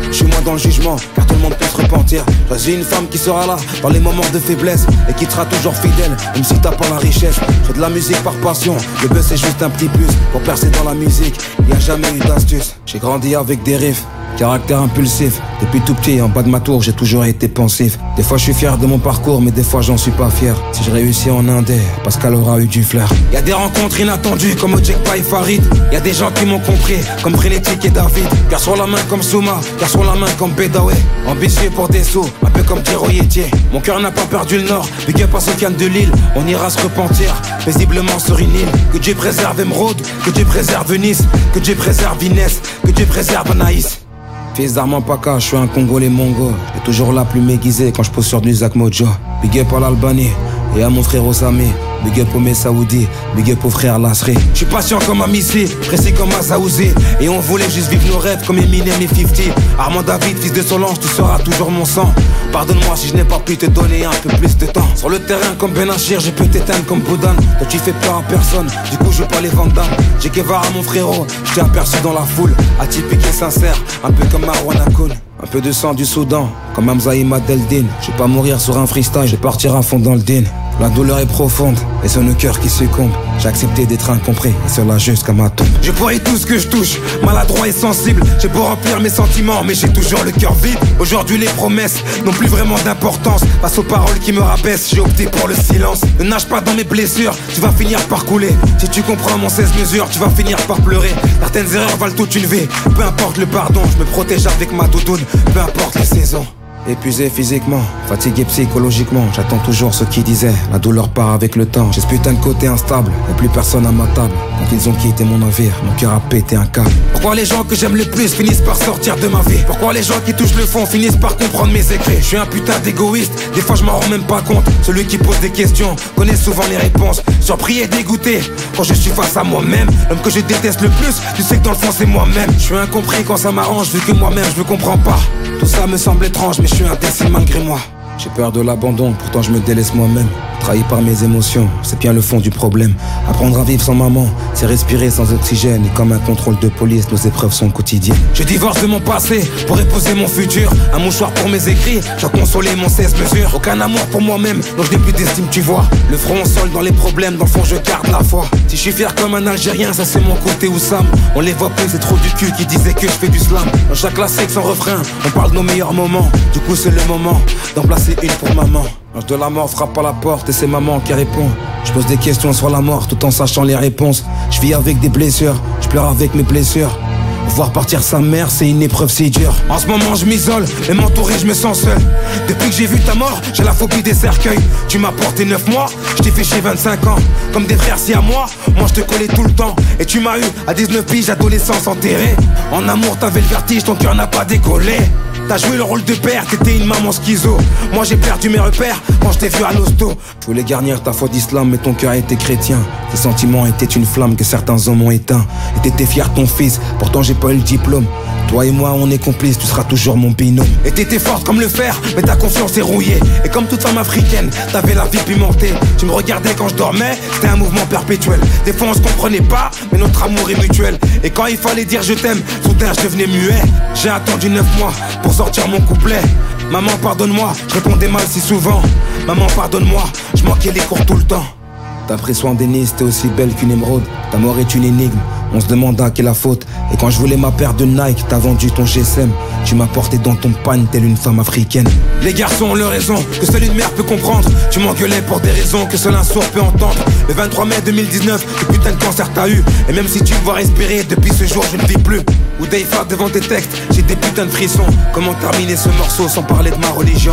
je suis moins dans le jugement, car tout le monde peut se repentir. Choisis une femme qui sera là dans les moments de faiblesse et qui te sera toujours fidèle, même si t'as pas la richesse. Je fais de la musique par passion, le buzz c'est juste un petit plus. Pour percer dans la musique, y a jamais eu d'astuce. J'ai grandi avec des riffs, caractère impulsif. Depuis tout petit, en bas de ma tour, j'ai toujours été pensif. Des fois je suis fier de mon parcours, mais des fois j'en suis pas fier. Si je réussis en indé, Pascal aura eu du flair. Y'a des rencontres inattendues comme Ojekpa et Farid. Y'a des gens qui m'ont compris, comme Frénétique et David. Car sur la main comme Souma, car sur la main comme Bedawe. Ambitieux pour des sous, un peu comme Thierry Etier. Mon cœur n'a pas perdu le nord, big up à Sofiane de Lille. On ira se repentir, paisiblement sur une île. Que Dieu préserve Emeraude, que Dieu préserve Nice, que Dieu préserve Inès, que Dieu préserve Anaïs. Fils d'Armand Paca, je suis un Congolais mongo. J'ai toujours la plume aiguisée quand je pose sur du Zach Mojo. Big up à l'Albanie et à mon frère Osami. Big up au Messaoudi, big up au frère Lasri. Je suis patient comme Amissi, précis comme Azaouzi. Et on voulait juste vivre nos rêves comme Eminem et 50. Armand David, fils de Solange, tu seras toujours mon sang. Pardonne-moi si je n'ai pas pu te donner un peu plus de temps. Sur le terrain comme Benachir, je peux t'éteindre comme Boudan. Toi tu fais peur à personne, du coup je veux pas les Vandam. J'ai Guevara mon frérot, je t'ai aperçu dans la foule. Atypique et sincère, un peu comme Marwan Akoun. Un peu de sang du Soudan, comme Hamza Imadeldin. Je vais pas mourir sur un freestyle, je vais partir à fond dans le din. La douleur est profonde, et c'est nos cœurs qui succombent. J'ai accepté d'être incompris, et cela jusqu'à ma tombe. Je pourrais tout ce que je touche, maladroit et sensible. J'ai beau remplir mes sentiments, mais j'ai toujours le cœur vide. Aujourd'hui les promesses n'ont plus vraiment d'importance. Face aux paroles qui me rabaissent, j'ai opté pour le silence. Ne nage pas dans mes blessures, tu vas finir par couler. Si tu comprends mon 16 mesures, tu vas finir par pleurer. Certaines erreurs valent toute une vie, peu importe le pardon. Je me protège avec ma doudoune, peu importe les saisons. Épuisé physiquement, fatigué psychologiquement. J'attends toujours ce qui disaient, la douleur part avec le temps. J'ai ce putain de côté instable, y'a plus personne à ma table. Quand ils ont quitté mon navire, mon cœur a pété un câble. Pourquoi les gens que j'aime le plus finissent par sortir de ma vie? Pourquoi les gens qui touchent le fond finissent par comprendre mes écrits? Je suis un putain d'égoïste, des fois je m'en rends même pas compte. Celui qui pose des questions connaît souvent les réponses. Surpris et dégoûté quand je suis face à moi-même. L'homme que je déteste le plus, tu sais que dans le fond c'est moi-même. Je suis incompris quand ça m'arrange, vu que moi-même je me comprends pas. Tout ça me semble étrange, mais je suis indécis malgré moi. J'ai peur de l'abandon, pourtant je me délaisse moi-même. Trahi par mes émotions, c'est bien le fond du problème. Apprendre à vivre sans maman, c'est respirer sans oxygène. Et comme un contrôle de police, nos épreuves sont quotidiennes. Je divorce de mon passé pour épouser mon futur. Un mouchoir pour mes écrits, j'ai consolé mon 16 mesures. Aucun amour pour moi-même, donc je n'ai plus d'estime, tu vois. Le front au sol dans les problèmes, dans le fond je garde la foi. Si je suis fier comme un Algérien, ça c'est mon côté Oussam. On les voit plus, c'est trop du cul qui disait que je fais du slam. Dans chaque classique sans refrain, on parle de nos meilleurs moments. Du coup c'est le moment d'en placer une pour maman. L'ange de la mort frappe à la porte et c'est maman qui répond. Je pose des questions sur la mort tout en sachant les réponses. Je vis avec des blessures, je pleure avec mes blessures. Voir partir sa mère, c'est une épreuve si dure. En ce moment je m'isole, et m'entourer je me sens seul. Depuis que j'ai vu ta mort, j'ai la phobie des cercueils. Tu m'as porté 9 mois, je t'ai fait chier 25 ans. Comme des frères si à moi je te collais tout le temps. Et tu m'as eu à 19 piges, adolescence enterrée. En amour t'avais le vertige, ton cœur n'a pas décollé. T'as joué le rôle de père, t'étais une maman schizo. Moi j'ai perdu mes repères quand je t'ai vu à l'hosto. Je voulais garnir ta foi d'islam mais ton cœur était chrétien. Tes sentiments étaient une flamme que certains hommes ont éteint. Et t'étais fier de ton fils, pourtant j'ai pas eu le diplôme. Toi et moi on est complices, tu seras toujours mon binôme. Et t'étais forte comme le fer, mais ta confiance est rouillée. Et comme toute femme africaine, t'avais la vie pimentée. Tu me regardais quand je dormais, c'était un mouvement perpétuel. Des fois on se comprenait pas, mais notre amour est mutuel. Et quand il fallait dire je t'aime, soudain je devenais muet. J'ai attendu 9 mois pour sortir mon couplet. Maman pardonne-moi, je répondais mal si souvent. Maman pardonne-moi, je manquais les cours tout le temps. T'as pris soin d'Ennis, t'es aussi belle qu'une émeraude. Ta mort est une énigme, on se demande à qui est la faute. Et quand je voulais ma paire de Nike, t'as vendu ton GSM. Tu m'as porté dans ton pagne telle une femme africaine. Les garçons ont leur raison, que seule une mère peut comprendre. Tu m'engueulais pour des raisons que seul un sourd peut entendre. Le 23 mai 2019, le putain de cancer t'as eu. Et même si tu me vois respirer, depuis ce jour je ne vis plus. Ou Dayfa devant tes textes, j'ai des putains de frissons. Comment terminer ce morceau sans parler de ma religion?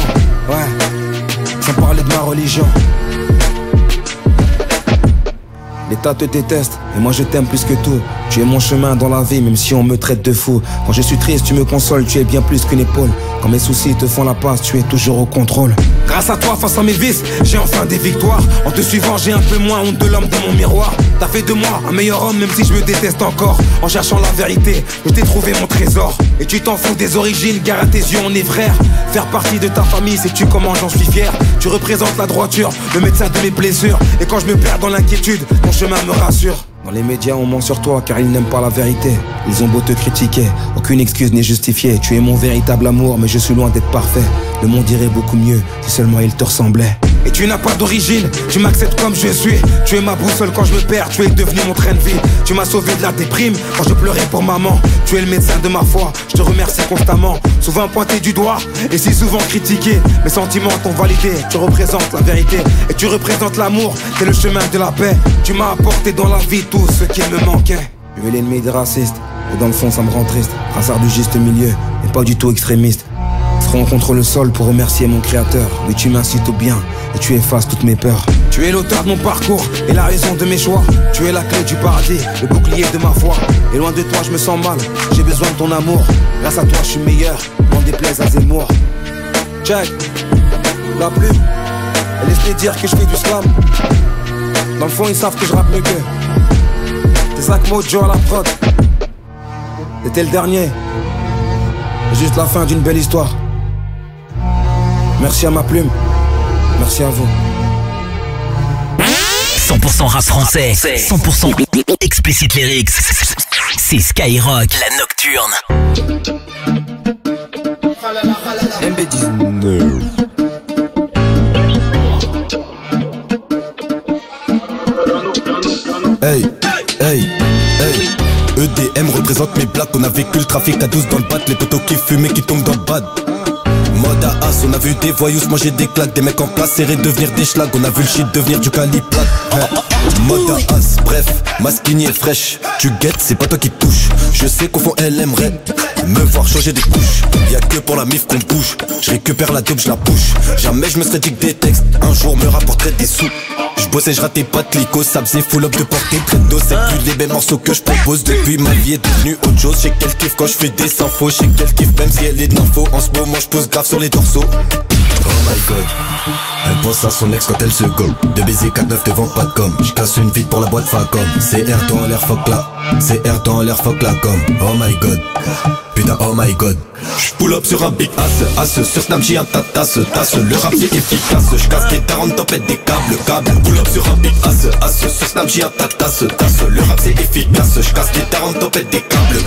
Ouais, sans parler de ma religion. L'État te déteste, et moi je t'aime plus que tout. Tu es mon chemin dans la vie, même si on me traite de fou. Quand je suis triste, tu me consoles, tu es bien plus qu'une épaule. Quand mes soucis te font la passe, tu es toujours au contrôle. Grâce à toi, face à mes vices, j'ai enfin des victoires. En te suivant, j'ai un peu moins honte de l'homme dans mon miroir. T'as fait de moi un meilleur homme, même si je me déteste encore. En cherchant la vérité, je t'ai trouvé mon trésor. Et tu t'en fous des origines, car à tes yeux on est frères. Faire partie de ta famille, sais-tu comment j'en suis fier? Tu représentes la droiture, le médecin de mes blessures. Et quand je me perds dans l'inquiétude, ton chemin me rassure. Dans les médias on ment sur toi car ils n'aiment pas la vérité. Ils ont beau te critiquer, aucune excuse n'est justifiée. Tu es mon véritable amour mais je suis loin d'être parfait. Le monde irait beaucoup mieux si seulement il te ressemblait. Et tu n'as pas d'origine, tu m'acceptes comme je suis. Tu es ma boussole quand je me perds, tu es devenu mon train de vie. Tu m'as sauvé de la déprime quand je pleurais pour maman. Tu es le médecin de ma foi, je te remercie constamment. Souvent pointé du doigt et si souvent critiqué. Mes sentiments t'ont validé, tu représentes la vérité. Et tu représentes l'amour, c'est le chemin de la paix. Tu m'as apporté dans la vie tout ce qui me manquait. Tu es l'ennemi des racistes, et dans le fond ça me rend triste. Brassard du juste milieu, et pas du tout extrémiste. Serons contre le sol pour remercier mon créateur. Oui, tu m'incites au bien et tu effaces toutes mes peurs. Tu es l'auteur de mon parcours et la raison de mes choix. Tu es la clé du paradis, le bouclier de ma foi. Et loin de toi je me sens mal, j'ai besoin de ton amour. Grâce à toi je suis meilleur, m'en déplaise à Zemmour. Check, la plume, elle laisse-les dire que je fais du slam. Dans le fond ils savent que je rappe mieux qu'eux. C'est Zach Mojo à la prod. C'était le dernier. C'est juste la fin d'une belle histoire. Merci à ma plume. Merci à vous. 100% rap français, 100% explicit lyrics. C'est Skyrock, la nocturne. MB19. Hey, hey, hey. EDM représente mes blagues. On a vécu le trafic à 12 dans le bat. Les poteaux qui fument et qui tombent dans le bad. Mode à as, on a vu des voyous se manger des claques. Des mecs en place serrés devenir des schlags. On a vu le shit devenir du caliplate. Mode à as, bref, ma skinny est fraîche. Tu guettes, c'est pas toi qui touche. Je sais qu'au fond elle aimerait me voir changer des couches. Y'a que pour la mif qu'on bouge. Je récupère la dope, je la push. Jamais je me serais dit que des textes un jour me rapporteraient des sous. Je bossais, je ratais pas de lico, ça faisait full up de portée très dos. C'est plus les mêmes morceaux que je propose. Depuis ma vie est devenue autre chose. J'ai qu'elle kiffe quand je fais des infos. J'ai qu'elle kiffe même si elle est de l'info. En ce moment je pose grave sur les dorsaux. Oh my god, elle pense à son ex quand elle se go. De baiser 4-9 devant pas de com. J'casse une vite pour la boîte Facom. C'est R dans l'air fuck là. C'est R dans l'air fuck la com. Oh my god, putain oh my god. J'pull up sur un big ass. Sur Snap j'ai un tasse. Le rap c'est efficace. J'casse des tarantes, tempête des câbles. Pull up sur un big ass. Sur Snap j'ai un tasse. Le rap c'est efficace. J'casse des tarantes, tempête des câbles.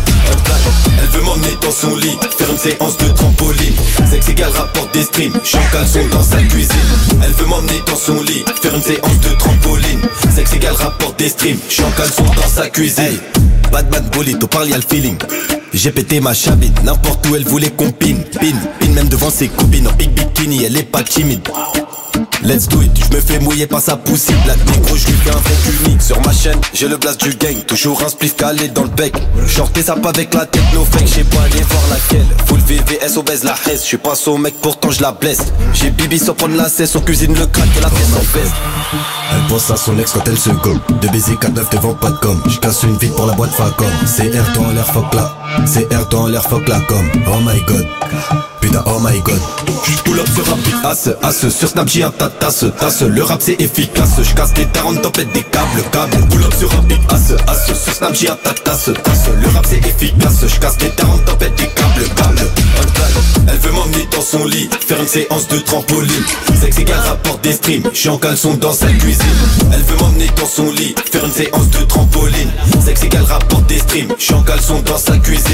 Elle veut m'emmener dans son lit, faire une séance de trampoline. Sexe égal rapporte des streams, j'suis en caleçon dans sa cuisine. Elle veut m'emmener dans son lit, faire une séance de trampoline. Sexe égal rapporte des streams, j'suis en caleçon dans sa cuisine. Hey, Batman Bolito, parle y'a le feeling. J'ai pété ma chabine, n'importe où elle voulait qu'on pin même devant ses copines. En big bikini, elle est pas timide. Let's do it, je me fais mouiller par sa poussine. La négro, je lui fais un vrai unique. Sur ma chaîne, j'ai le blast du gang. Toujours un spliff calé dans le bec. Shorté ça pas avec la tête, no fake. J'ai pas aller voir laquelle. Full VVS, obèse la haisse. J'suis pas son mec, pourtant je la blesse. J'ai Bibi sans prendre la cesse. On cuisine le crack et la tête en baisse. Elle pense à son ex quand elle se go. De baiser 4-9 devant pas de com. J'casse une vite pour la boîte Facom. C'est R dans l'air fuck là. C'est R dans l'air fuck la com. Oh my god, putain oh my god. J'pull up sur un big ass. Sur Snap j'ai un tasse. Le rap c'est efficace. J'casse des tarantes, tempête des câbles. Pull up sur un big ass. Sur Snap j'ai un tasse. Le rap c'est efficace. J'casse des tarantes, tempête des câbles. Elle veut m'emmener dans son lit, faire une séance de trampoline. Sexe égal rapporte des streams, j'suis en caleçon dans sa cuisine. Elle veut m'emmener dans son lit, faire une séance de trampoline. Sexe égal rapporte des streams, j'suis en caleçon dans sa cuisine.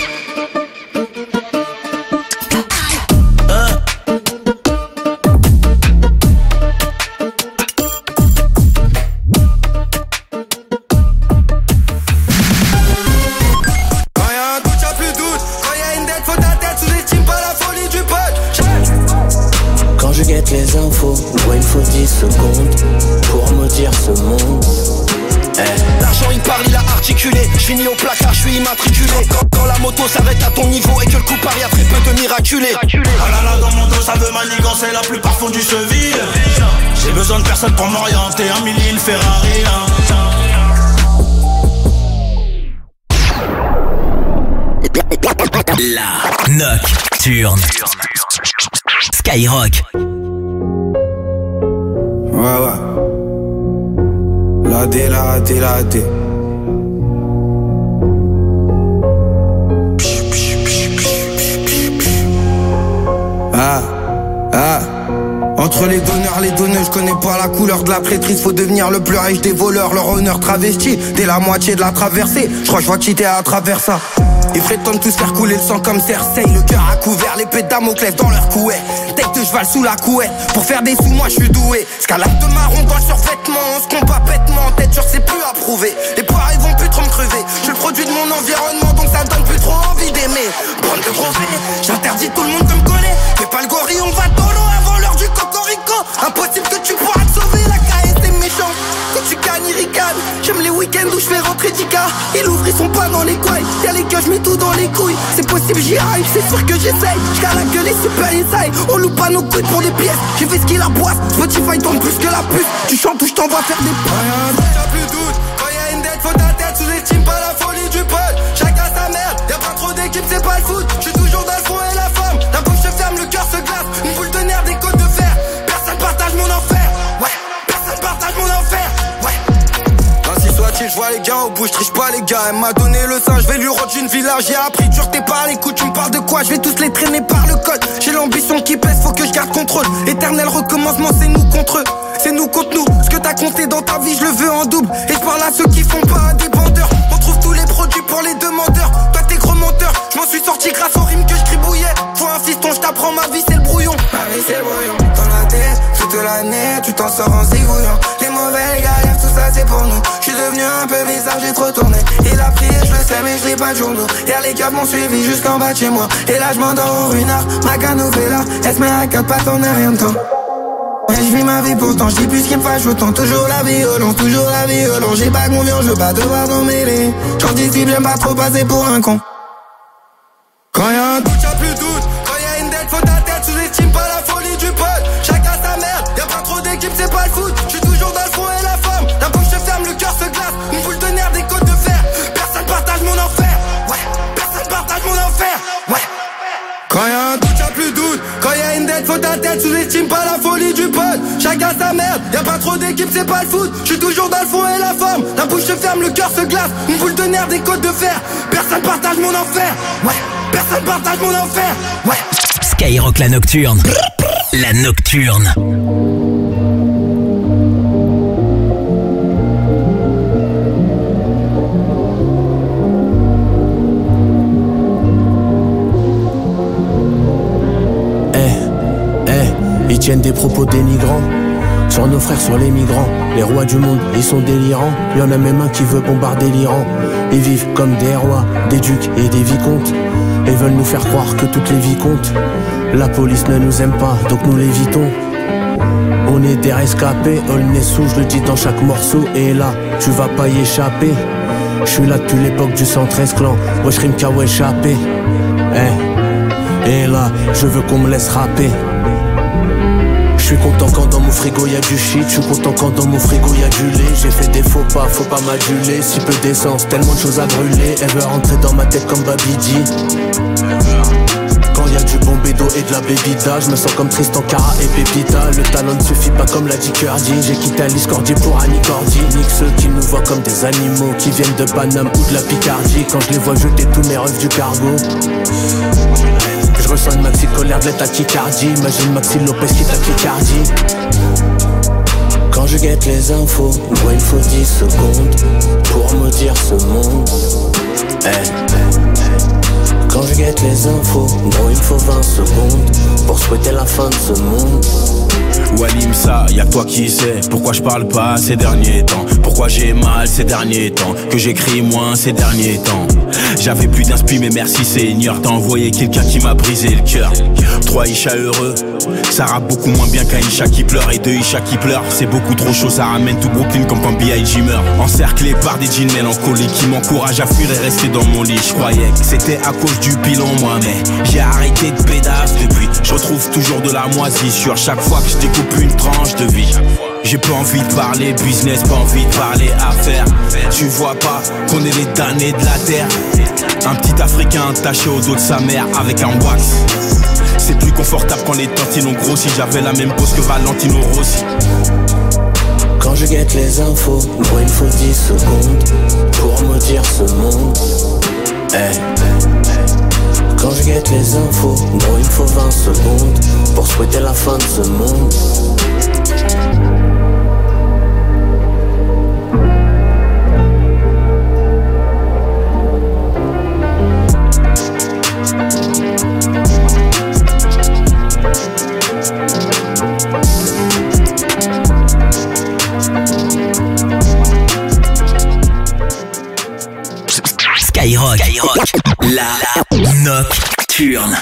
Les infos, ouais, il faut 10 secondes pour maudire ce monde. L'argent il parle, il a articulé. Je finis au placard, je suis immatriculé. Quand la moto s'arrête à ton niveau et que le coup part, y'a très peu de miraculés. Ah là là, dans mon dos ça veut manigancer la plus profonde du cheville. J'ai besoin de personne pour m'orienter. Un millier, une Ferrari La nocturne Skyrock. Ouais. La D. Entre les donneurs, je connais pas la couleur de la traîtrise. Faut devenir le plus riche des voleurs, leur honneur travesti. Dès la moitié de la traversée, je crois que je vais cheater à travers ça. Ils prétendent tous faire couler le sang comme Cersei. Le cœur à couvert, l'épée de Damoclès dans leur couet. Tête de cheval sous la couette. Pour faire des sous, moi je suis doué. Scalade de marron dans le survêtement. On se combat bêtement en tête, c'est plus approuvé. Les poires ils vont plus trop me crever. Je suis le produit de mon environnement, donc ça donne plus trop envie d'aimer. Bande de gros fées, j'interdis tout le monde de me coller. Fais pas le gorille, on va dolo avant l'heure du cocorico. Impossible que tu pourras te sauver, la KS c'est méchant. Quand tu gagnes, il ricane. J'aime les week-ends où je fais rentrer Dika. Il ouvre son pain dans les couilles. Y'a les gars, je mets tout dans les couilles. C'est possible, j'y arrive, c'est sûr que j'essaye. J'cale la gueule et super inside. On loupe pas nos couilles pour des pièces. J'ai fait ce qu'il a boisse. Spotify tourne plus que la puce. Tu chantes ou je t'envoie faire des pas. Y'a plus de doute. Quand y'a une dette, faut ta tête. Sous-estime pas la folie du peuple. Chacun sa merde. Y'a pas trop d'équipe, c'est pas le foot. J'suis toujours dans le fond et la forme. La bouche se ferme, le cœur se glace. Une boule de nerfs, des côtes de fer. Personne partage mon enfer. Ouais, personne partage mon enfer. Ouais. Ainsi soit-il, je vois les gars au bout, je triche pas les gars. Elle m'a donné le sein, je vais lui rendre une villa. J'ai appris dureté par les coups, tu me parles de quoi? Je vais tous les traîner par le code. J'ai l'ambition qui pèse, faut que je garde contrôle. Éternel recommencement, c'est nous contre eux. C'est nous contre nous. Ce que t'as compté dans ta vie, je le veux en double. Et je parle à ceux qui font pas des vendeurs. On trouve tous les produits pour les demandeurs. Toi t'es gros menteur, je m'en suis sorti grâce aux rimes que je cribouillais. Faut un fiston, je t'apprends ma vie, c'est le brouillon. Ma vie c'est le brouillon. Dans la tête, toute l'année, tu t'en sors en zigouillant. Les mauvais galères, tout ça c'est pour nous. Je suis devenu un peu bizarre, j'ai trop tourné. Et la prière, je le sais, mais je lis pas de journaux. Hier les gars m'ont suivi jusqu'en bas de chez moi. Et là je m'endors au runard, ma canouvela. Elle se met à quatre pattes, on a rien de temps. Ouais, je vis ma vie pourtant, je dis plus ce qui me fâche autant. Toujours la violence, toujours la violence. J'ai pas confiance, je veux pas devoir m'en mêler. J'en disciple, j'aime pas trop passer pour un con. Quand y'a un doute, y'a plus de doute. Quand y'a une dette, faut ta tête. Sous-estime pas la folie du pote. Chacun sa merde, y'a pas trop d'équipe, c'est pas le foot. J'suis toujours dans le fond et la forme. La bouche se ferme, le cœur se glace. Une boule de nerfs, des côtes de fer. Personne partage mon enfer. Ouais, personne partage mon enfer. Ouais. Quand y'a un doute, y'a plus de doute. Quand y'a une dette, faut ta tête. Sous-estime pas la folie du pote. Chacun sa merde, y'a pas trop d'équipe, c'est pas le foot. J'suis toujours dans le fond et la forme. La bouche se ferme, le cœur se glace. Une boule de nerfs, des côtes de fer. Personne partage mon enfer. Ouais, personne partage mon enfer. Ouais. Skyrock la nocturne. La nocturne. Ils tiennent des propos dénigrants sur nos frères, sur les migrants. Les rois du monde, ils sont délirants. Y'en a même un qui veut bombarder l'Iran. Ils vivent comme des rois, des ducs et des vicomtes. Et veulent nous faire croire que toutes les vies comptent. La police ne nous aime pas, donc nous l'évitons. On est des rescapés, all n'est sous, je le dis dans chaque morceau. Et là, tu vas pas y échapper. Je suis là depuis l'époque du 113 clan. Wesh rime qu'à échappé. Et là, je veux qu'on me laisse rapper. Je suis content quand dans mon frigo y'a du shit. Je suis content quand dans mon frigo y'a du lait. J'ai fait des faux pas, faut pas m'aduler. Si peu d'essence, tellement de choses à brûler. Elle veut rentrer dans ma tête comme Babidi. Quand y'a du bon bédo et de la bébida, je me sens comme Tristan Cara et Pépita. Le talent ne suffit pas comme l'a dit Curdy. J'ai quitté Alice Cordier pour Annie Cordy. Nique ceux qui nous voient comme des animaux, qui viennent de Paname ou de la Picardie. Quand je les vois jeter tous mes refs du cargo, je ressens une maxi colère de la tachycardie. Imagine Maxi Lopez qui tachycardie. Quand je guette les infos, moi il faut 10 secondes pour maudire ce monde. Quand je guette les infos, moi il faut 20 secondes pour souhaiter la fin de ce monde. Walim ça, y'a que toi qui sais pourquoi je parle pas ces derniers temps. Pourquoi j'ai mal ces derniers temps, que j'écris moins ces derniers temps. J'avais plus d'inspi mais merci Seigneur. T'as envoyé quelqu'un qui m'a brisé le cœur. 3 Isha heureux, ça rappe beaucoup moins bien qu'un Isha qui pleure. Et 2 Isha qui pleurent, c'est beaucoup trop chaud. Ça ramène tout Brooklyn comme quand B.I.G meurt. Encerclé par des jeans mélancoliques qui m'encouragent à fuir et rester dans mon lit. Je croyais que c'était à cause du bilan moi, mais j'ai arrêté de pédasse depuis. Je retrouve toujours de la moisissure chaque fois que je découpe une tranche de vie. J'ai pas envie de parler business, pas envie de parler affaires. Tu vois pas qu'on est les damnés de la terre. Un petit africain attaché au dos de sa mère avec un wax. C'est plus confortable quand les tantines ont grossi. J'avais la même pose que Valentino Rossi. Quand je guette les infos, moi il faut 10 secondes pour maudire ce monde. Quand je guette les infos, gros il me faut 20 secondes pour souhaiter la fin de ce monde. Skyrock, la nocturne.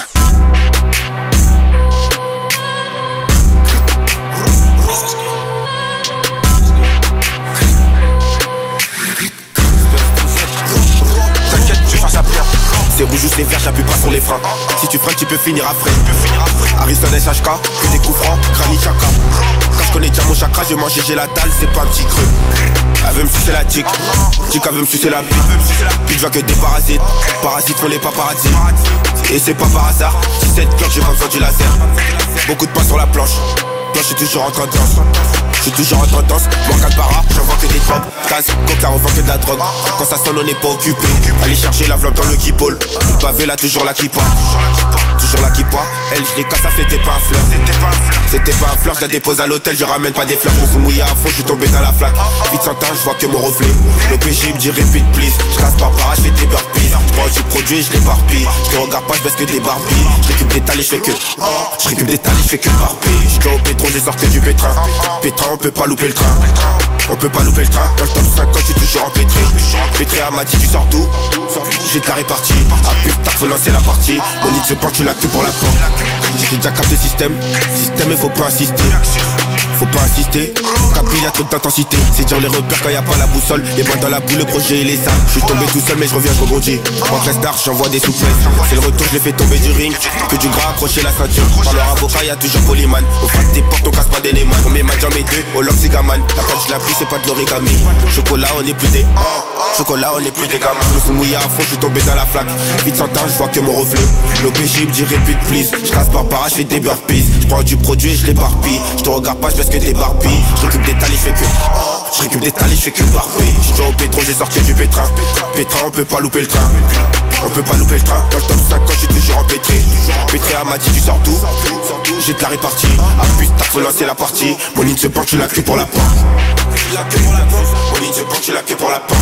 C'est rouge ou c'est vert, j'appuie pas sur les freins. Si tu freines, tu peux finir à frais. Harrison SHK, que des coups francs, Granny Chaka. Quand je connais déjà mon chakra, je mange j'ai la dalle, c'est pas un petit creux. Elle veut me sucer la tic, elle veut me sucer la bite. Puis je vois que des parasites, parasites font les paparazzi. Et c'est pas par hasard, 17 cœurs, j'ai pas besoin du laser. Beaucoup de pain sur la planche, toi je suis toujours en tendance. Je suis toujours en tendance, moi Calpara, j'en vois que des tops. Casse, coca, on vend que de la drogue. Quand ça sonne, on n'est pas occupé. Allez chercher la vlog dans le kipole. Le pavé là, toujours la kippa. Toujours la kippa. Elle, je les casse, ça c'était pas un fleur. C'était pas un fleur, je la dépose à l'hôtel, je ramène pas des fleurs. Je me suis mouillé à fond, je suis tombé dans la flaque. Vite sans temps, je vois que mon reflet. Le PJ me dit répète please. Je casse par para, je fais des burpees. Je prends du produit, je l'éparpille. Je te regarde pas, je baisse que des barbilles. Je récupère des talés, je fais que. Je récupère des talés, je fais que barpille. Je vais au pétron, j'ai sorti du pétrin. Pétrin, on peut pas louper le train. On peut pas louper le train. Dans le top 5 ans, je suis toujours empêtré. Pétré à m'a dit tu sors d'où? J'ai de la répartie. Ah putain, faut lancer la partie. On dit se penche, tu l'as que pour la porte. J'ai déjà capté système. Système, il faut pas insister. Faut pas insister. Capri, y'a trop d'intensité. C'est dur les repères quand y'a pas la boussole. Les mains dans la boule, le projet il est sale. Je suis tombé tout seul mais je reviens, je rebondis. En classe d'art, j'envoie des souplesses. C'est le retour, je l'ai fait tomber du ring. Que du gras, accrocher la ceinture. Par leur avocat, y'a toujours Polyman. Au fat des portes, on casse pas des néman. On met ma j'en mets deux, au lock c'est gaman. La pâte je la pris, c'est pas de l'origami. Chocolat, on est plus des. Chocolat, on est plus des gamins. Je me suis mouillé à fond, je suis tombé dans la flaque. Vite sans temps, je vois que mon reflet. L'OPJ me dit répète please. Je casse par para, je fais des burpees. Je prends du produit et je l'éparpille. Je te regarde pas, je baisse que des barbilles. Je récupère des talés, je fais que. Je récupère des talés, je fais que barper. Je suis au pétron, j'ai sorti du pétrin. Pétrin, on peut pas louper le train. On peut pas louper le train. Dans le top 5 ans, je suis toujours empêtré. Pétré à m'a dit tu sors d'où? J'ai de la répartie. Ah putain, faut lancer la partie. Mon ligne se penche, tu l'as que pour la porte. La queue pour la porte. Mon ligne se penche, tu l'as que pour la porte.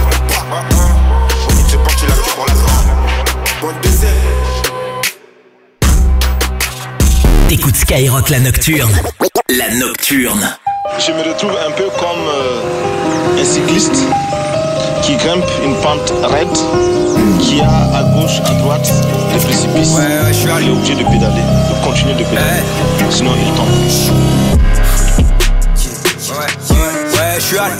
Mon ligne se penche, tu l'as que pour la porte. Bonne désert. T'écoutes Skyrock la nocturne. La nocturne. Je me retrouve un peu comme un cycliste qui grimpe une pente raide, qui a à gauche, à droite des précipices. Ouais, je suis Il est obligé de pédaler, de continuer de pédaler, sinon il tombe. Ouais, je suis allé.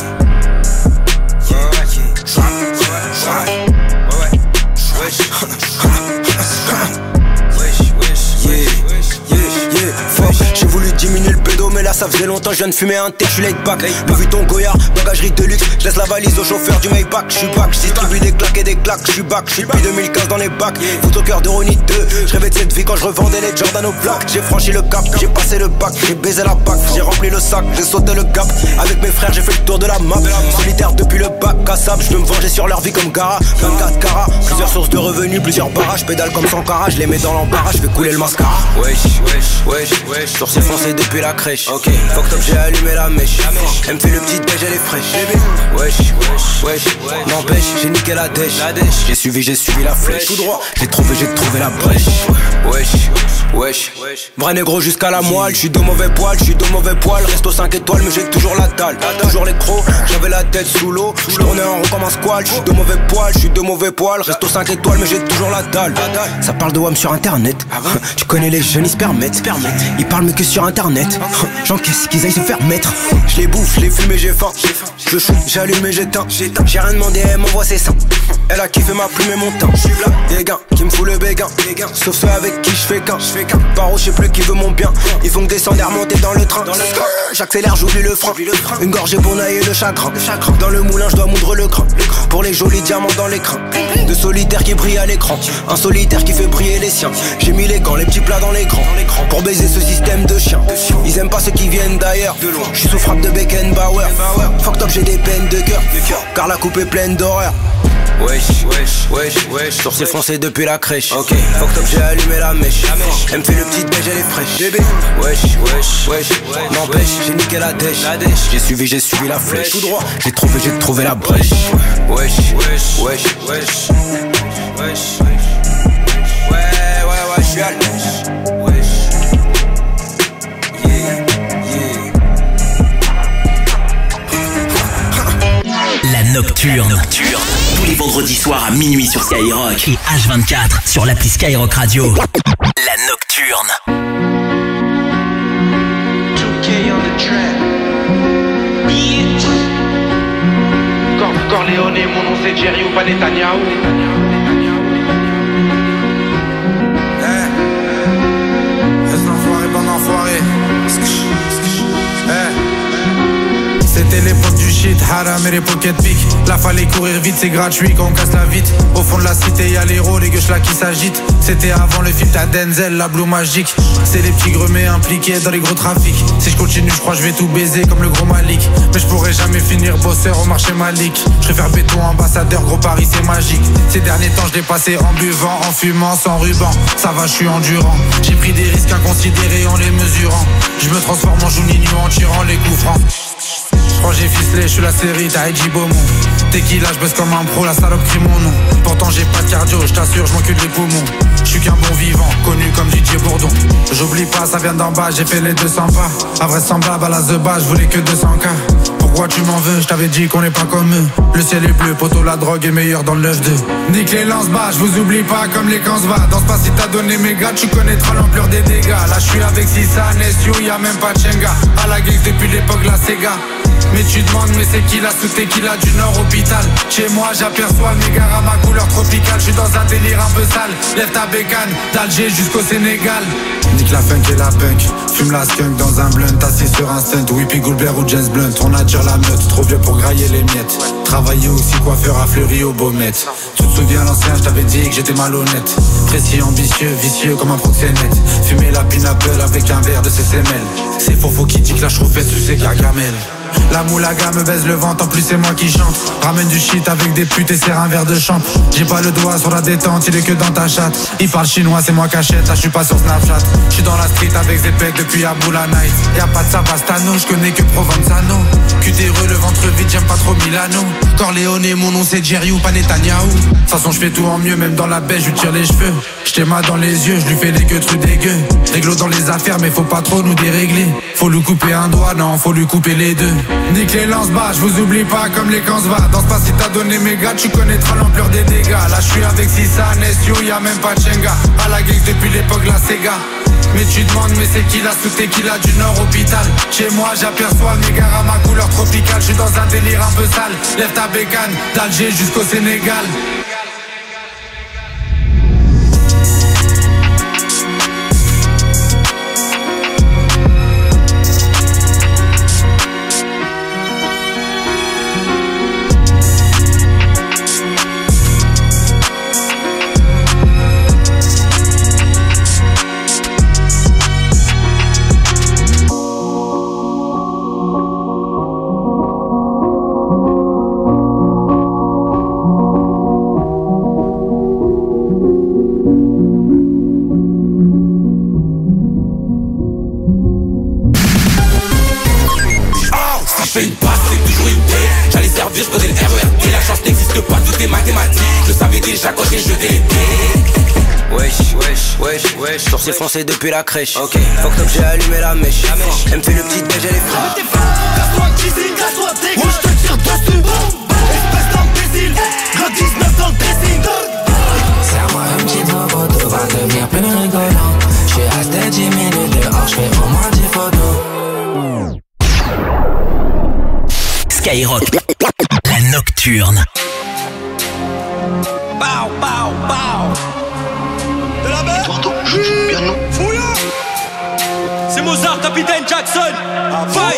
J'ai voulu diminuer le pédo mais là ça faisait longtemps je viens de fumer un thé, je suis laid back. Louis Vuitton Goyard, bagagerie de luxe. Je laisse la valise au chauffeur du Maybach. Je suis back, je distribue des claques et des claques. Je suis back, je suis depuis 2015 dans les bacs. Foot au cœur de Ronnie 2. Je rêvais de cette vie quand je revendais les Jordan aux plaques. J'ai franchi le cap, j'ai passé le bac. J'ai baisé la bac, j'ai rempli le sac. J'ai sauté le gap, avec mes frères j'ai fait le tour de la map. Solitaire depuis le bac à sable. Je veux me venger sur leur vie comme Gara. 24 carats, plusieurs sources de revenus, plusieurs barrages. Pédale comme Sankara, je les mets dans l'embarras. Je fais couler le mascara. Wesh, sourcil foncé depuis la crèche. Ok, fuck top, j'ai allumé la mèche. Elle me fait le petit déj, elle est fraîche. Wesh, n'empêche, j'ai niqué la dèche. J'ai suivi la flèche. Tout droit, j'ai trouvé la brèche. Wesh, vrai négro jusqu'à la moelle. J'suis de mauvais poil, Resto 5 étoiles, mais j'ai toujours la dalle. Toujours les crocs, j'avais la tête sous l'eau. J'tournais en rond comme un squal. J'suis de mauvais poil, Resto 5 étoiles, mais j'ai toujours la dalle. Ça parle de WAM sur internet. Tu connais les jeunes, ils se permettent. Ils parlent mais que sur internet. J'encaisse qu'ils aillent se faire mettre. Je les bouffe, je les fume et j'ai faim. Je shoot, j'allume et j'éteins. J'ai rien demandé, elle m'envoie ses seins. Elle a kiffé ma plume et mon teint. Des gars qui me fout le béguin. Sauf ceux avec qui je fais qu'un. Paro, je sais plus qui veut mon bien. Ils font que descendre et remonter dans le train. J'accélère, j'oublie le frein. Une gorgée pour nailler le chagrin. Dans le moulin, je dois moudre le grain. Pour les jolis diamants dans l'écran. De solitaires qui brillent à l'écran. Un solitaire qui fait briller les siens. J'ai mis les gants, les petits plats dans l'écran. Pour baiser ce système de chien. Ils aiment pas ceux qui viennent d'ailleurs. Je suis sous frappe de Beckenbauer. Fuck top, j'ai des peines de cœur. Car la coupe est pleine d'horreur. Wesh, sourcil foncé depuis la crèche. Ok, fuck top, j'ai allumé la mèche. Elle me fait le petit déj, elle est fraîche. Bébé, wesh, n'empêche, j'ai niqué la dèche. J'ai suivi la flèche. Tout droit, j'ai trouvé la brèche. Wesh. Ouais, je suis à l'èche. La Nocturne. Tous les vendredis soirs à minuit sur Skyrock et H24 sur l'appli Skyrock Radio. La Nocturne. 2K on the track. Bitch. Corleone, mon nom c'est Jerry ou pas Netanyahu. Bon enfoiré. C'était l'époque du shit, haram et les pocket pick. Là fallait courir vite, c'est gratuit quand on casse la vitre. Au fond de la cité y'a l'héros, les gueuches là qui s'agitent. C'était avant le film à Denzel, la Blue Magic. C'est les petits gremets impliqués dans les gros trafics. Si je continue je crois je vais tout baiser comme le gros Malik. Mais je pourrais jamais finir bosseur au marché Malik. Je préfère béton ambassadeur, gros Paris c'est magique. Ces derniers temps je l'ai passé en buvant, en fumant, sans ruban. Ça va je suis endurant. J'ai pris des risques inconsidérés en les mesurant. Je me transforme en Juninho en tirant les coups francs. Quand j'ai ficelé, je suis la série, t'as Edgy Beaumont. Tequila, je bosse comme un pro, la salope crie mon nom. Pourtant j'ai pas de cardio, je t'assure, je m'occupe des poumons. Je suis qu'un bon vivant, connu comme DJ Bourdon. J'oublie pas, ça vient d'en bas, j'ai fait les 200 pas. Invraisemblable à la The Bas, je voulais que 200K. Pourquoi tu m'en veux, je t'avais dit qu'on est pas comme eux. Le ciel est bleu, poteau, la drogue est meilleure dans le 9-2. Nique les lance-bas, je vous oublie pas comme les camps se va. Danse pas si t'as donné mes gars, tu connaîtras l'ampleur des dégâts. Là je suis avec Sissa, Nesio, y'a même pas de Chenga. À la geek depuis l'époque la Sega. Mais tu demandes mais c'est qui la sous tequila du Nord hôpital. Chez moi j'aperçois le négara ma couleur tropicale. Je suis dans un délire un peu sale. Lève ta bécane d'Alger jusqu'au Sénégal. Nique la funk et la punk. Fume la skunk dans un blunt. Assis sur un stunt. Whippy Goulbert ou Jazz Blunt. On attire la meute. Trop vieux pour grailler les miettes. Travailler aussi coiffeur à Fleury au Baumette. Tu te souviens l'ancien je t'avais dit que j'étais malhonnête. Précis, ambitieux, vicieux comme un proxénète. Fumer la pin-apple avec un verre de CCML. C'est Fofo qui dit que la chauffette sous ses gargamelles. La moulaga me baise le ventre, en plus c'est moi qui chante. Ramène du shit avec des putes et serre un verre de champ. J'ai pas le doigt sur la détente, il est que dans ta chatte. Il parle chinois, c'est moi cachette, là je suis pas sur Snapchat. Je suis dans la street avec Zepek depuis Aboula Night. Y'a pas de Savastano, je connais que Provenzano. Cutéreux, le ventre vide, j'aime pas trop Milano. Corleone, mon nom c'est Jerry ou pas Netanyahu. De toute façon je fais tout en mieux, même dans la baie je lui tire les cheveux. J't'ai mal dans les yeux, je lui fais des trucs dégueux. Réglo dans les affaires mais faut pas trop nous dérégler. Faut lui couper un doigt, non faut lui couper les deux. Nique les lance-bas, je vous oublie pas comme les camps se va. Danse pas si t'as donné mes gars, tu connaîtras l'ampleur des dégâts. Là je suis avec Sissa, Nesio, y'a même pas de Chenga. À la geek depuis l'époque la Sega. Mais tu demandes mais c'est qui la sous tequila du Nord hôpital. Chez moi j'aperçois le négara ma couleur tropicale. Je suis dans un délire un peu sale. Lève ta bécane d'Alger jusqu'au Sénégal. Sourcil foncé depuis la crèche. Ok, fuck top, j'ai allumé la mèche. Elle me fait le petit déj, elle est fraîche. Casse-toi Kizzy, casse-toi dégage. Je te tire dessus. Espèce d'imbécile. Le 19 dans le dressing. Serre-moi un petit bobo, va devenir plus rigolant. J'suis resté 10 minutes dehors, j'fais au moins 10 photos. Skyrock, la Nocturne. Bow, bow, bow. De la bête. Je joue bien non. C'est Mozart, capitaine Jackson. Fight.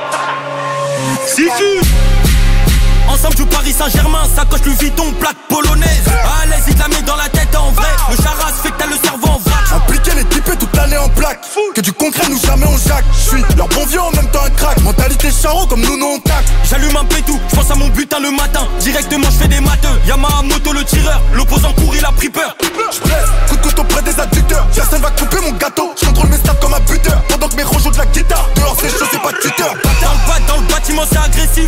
Sifu. Ensemble du Paris Saint-Germain, sacoche Louis Vuitton, plaque polonaise. À l'aise, il te la met dans la tête en vrai. Le charas fait que t'as le cerveau en vrac. Impliqué, l'équipe est toute l'année en plaque. Que du concret, nous jamais on jacque. J'suis leur bon vieux en même temps un crack. Mentalité charron comme nous on cac. J'allume un pétou, j'pense à mon butin le matin. Directement j'fais des matheux. Yamaha moto le tireur, l'opposant court il a pris peur. J'blesse, coup de couteau près des adducteurs. Personne va couper mon gâteau. J'contrôle mes stats comme un buteur. Pendant que mes rejouent de la guitare. Dehors c'est chaud, c'est pas tuteur. Dans le bâtiment c'est agressif.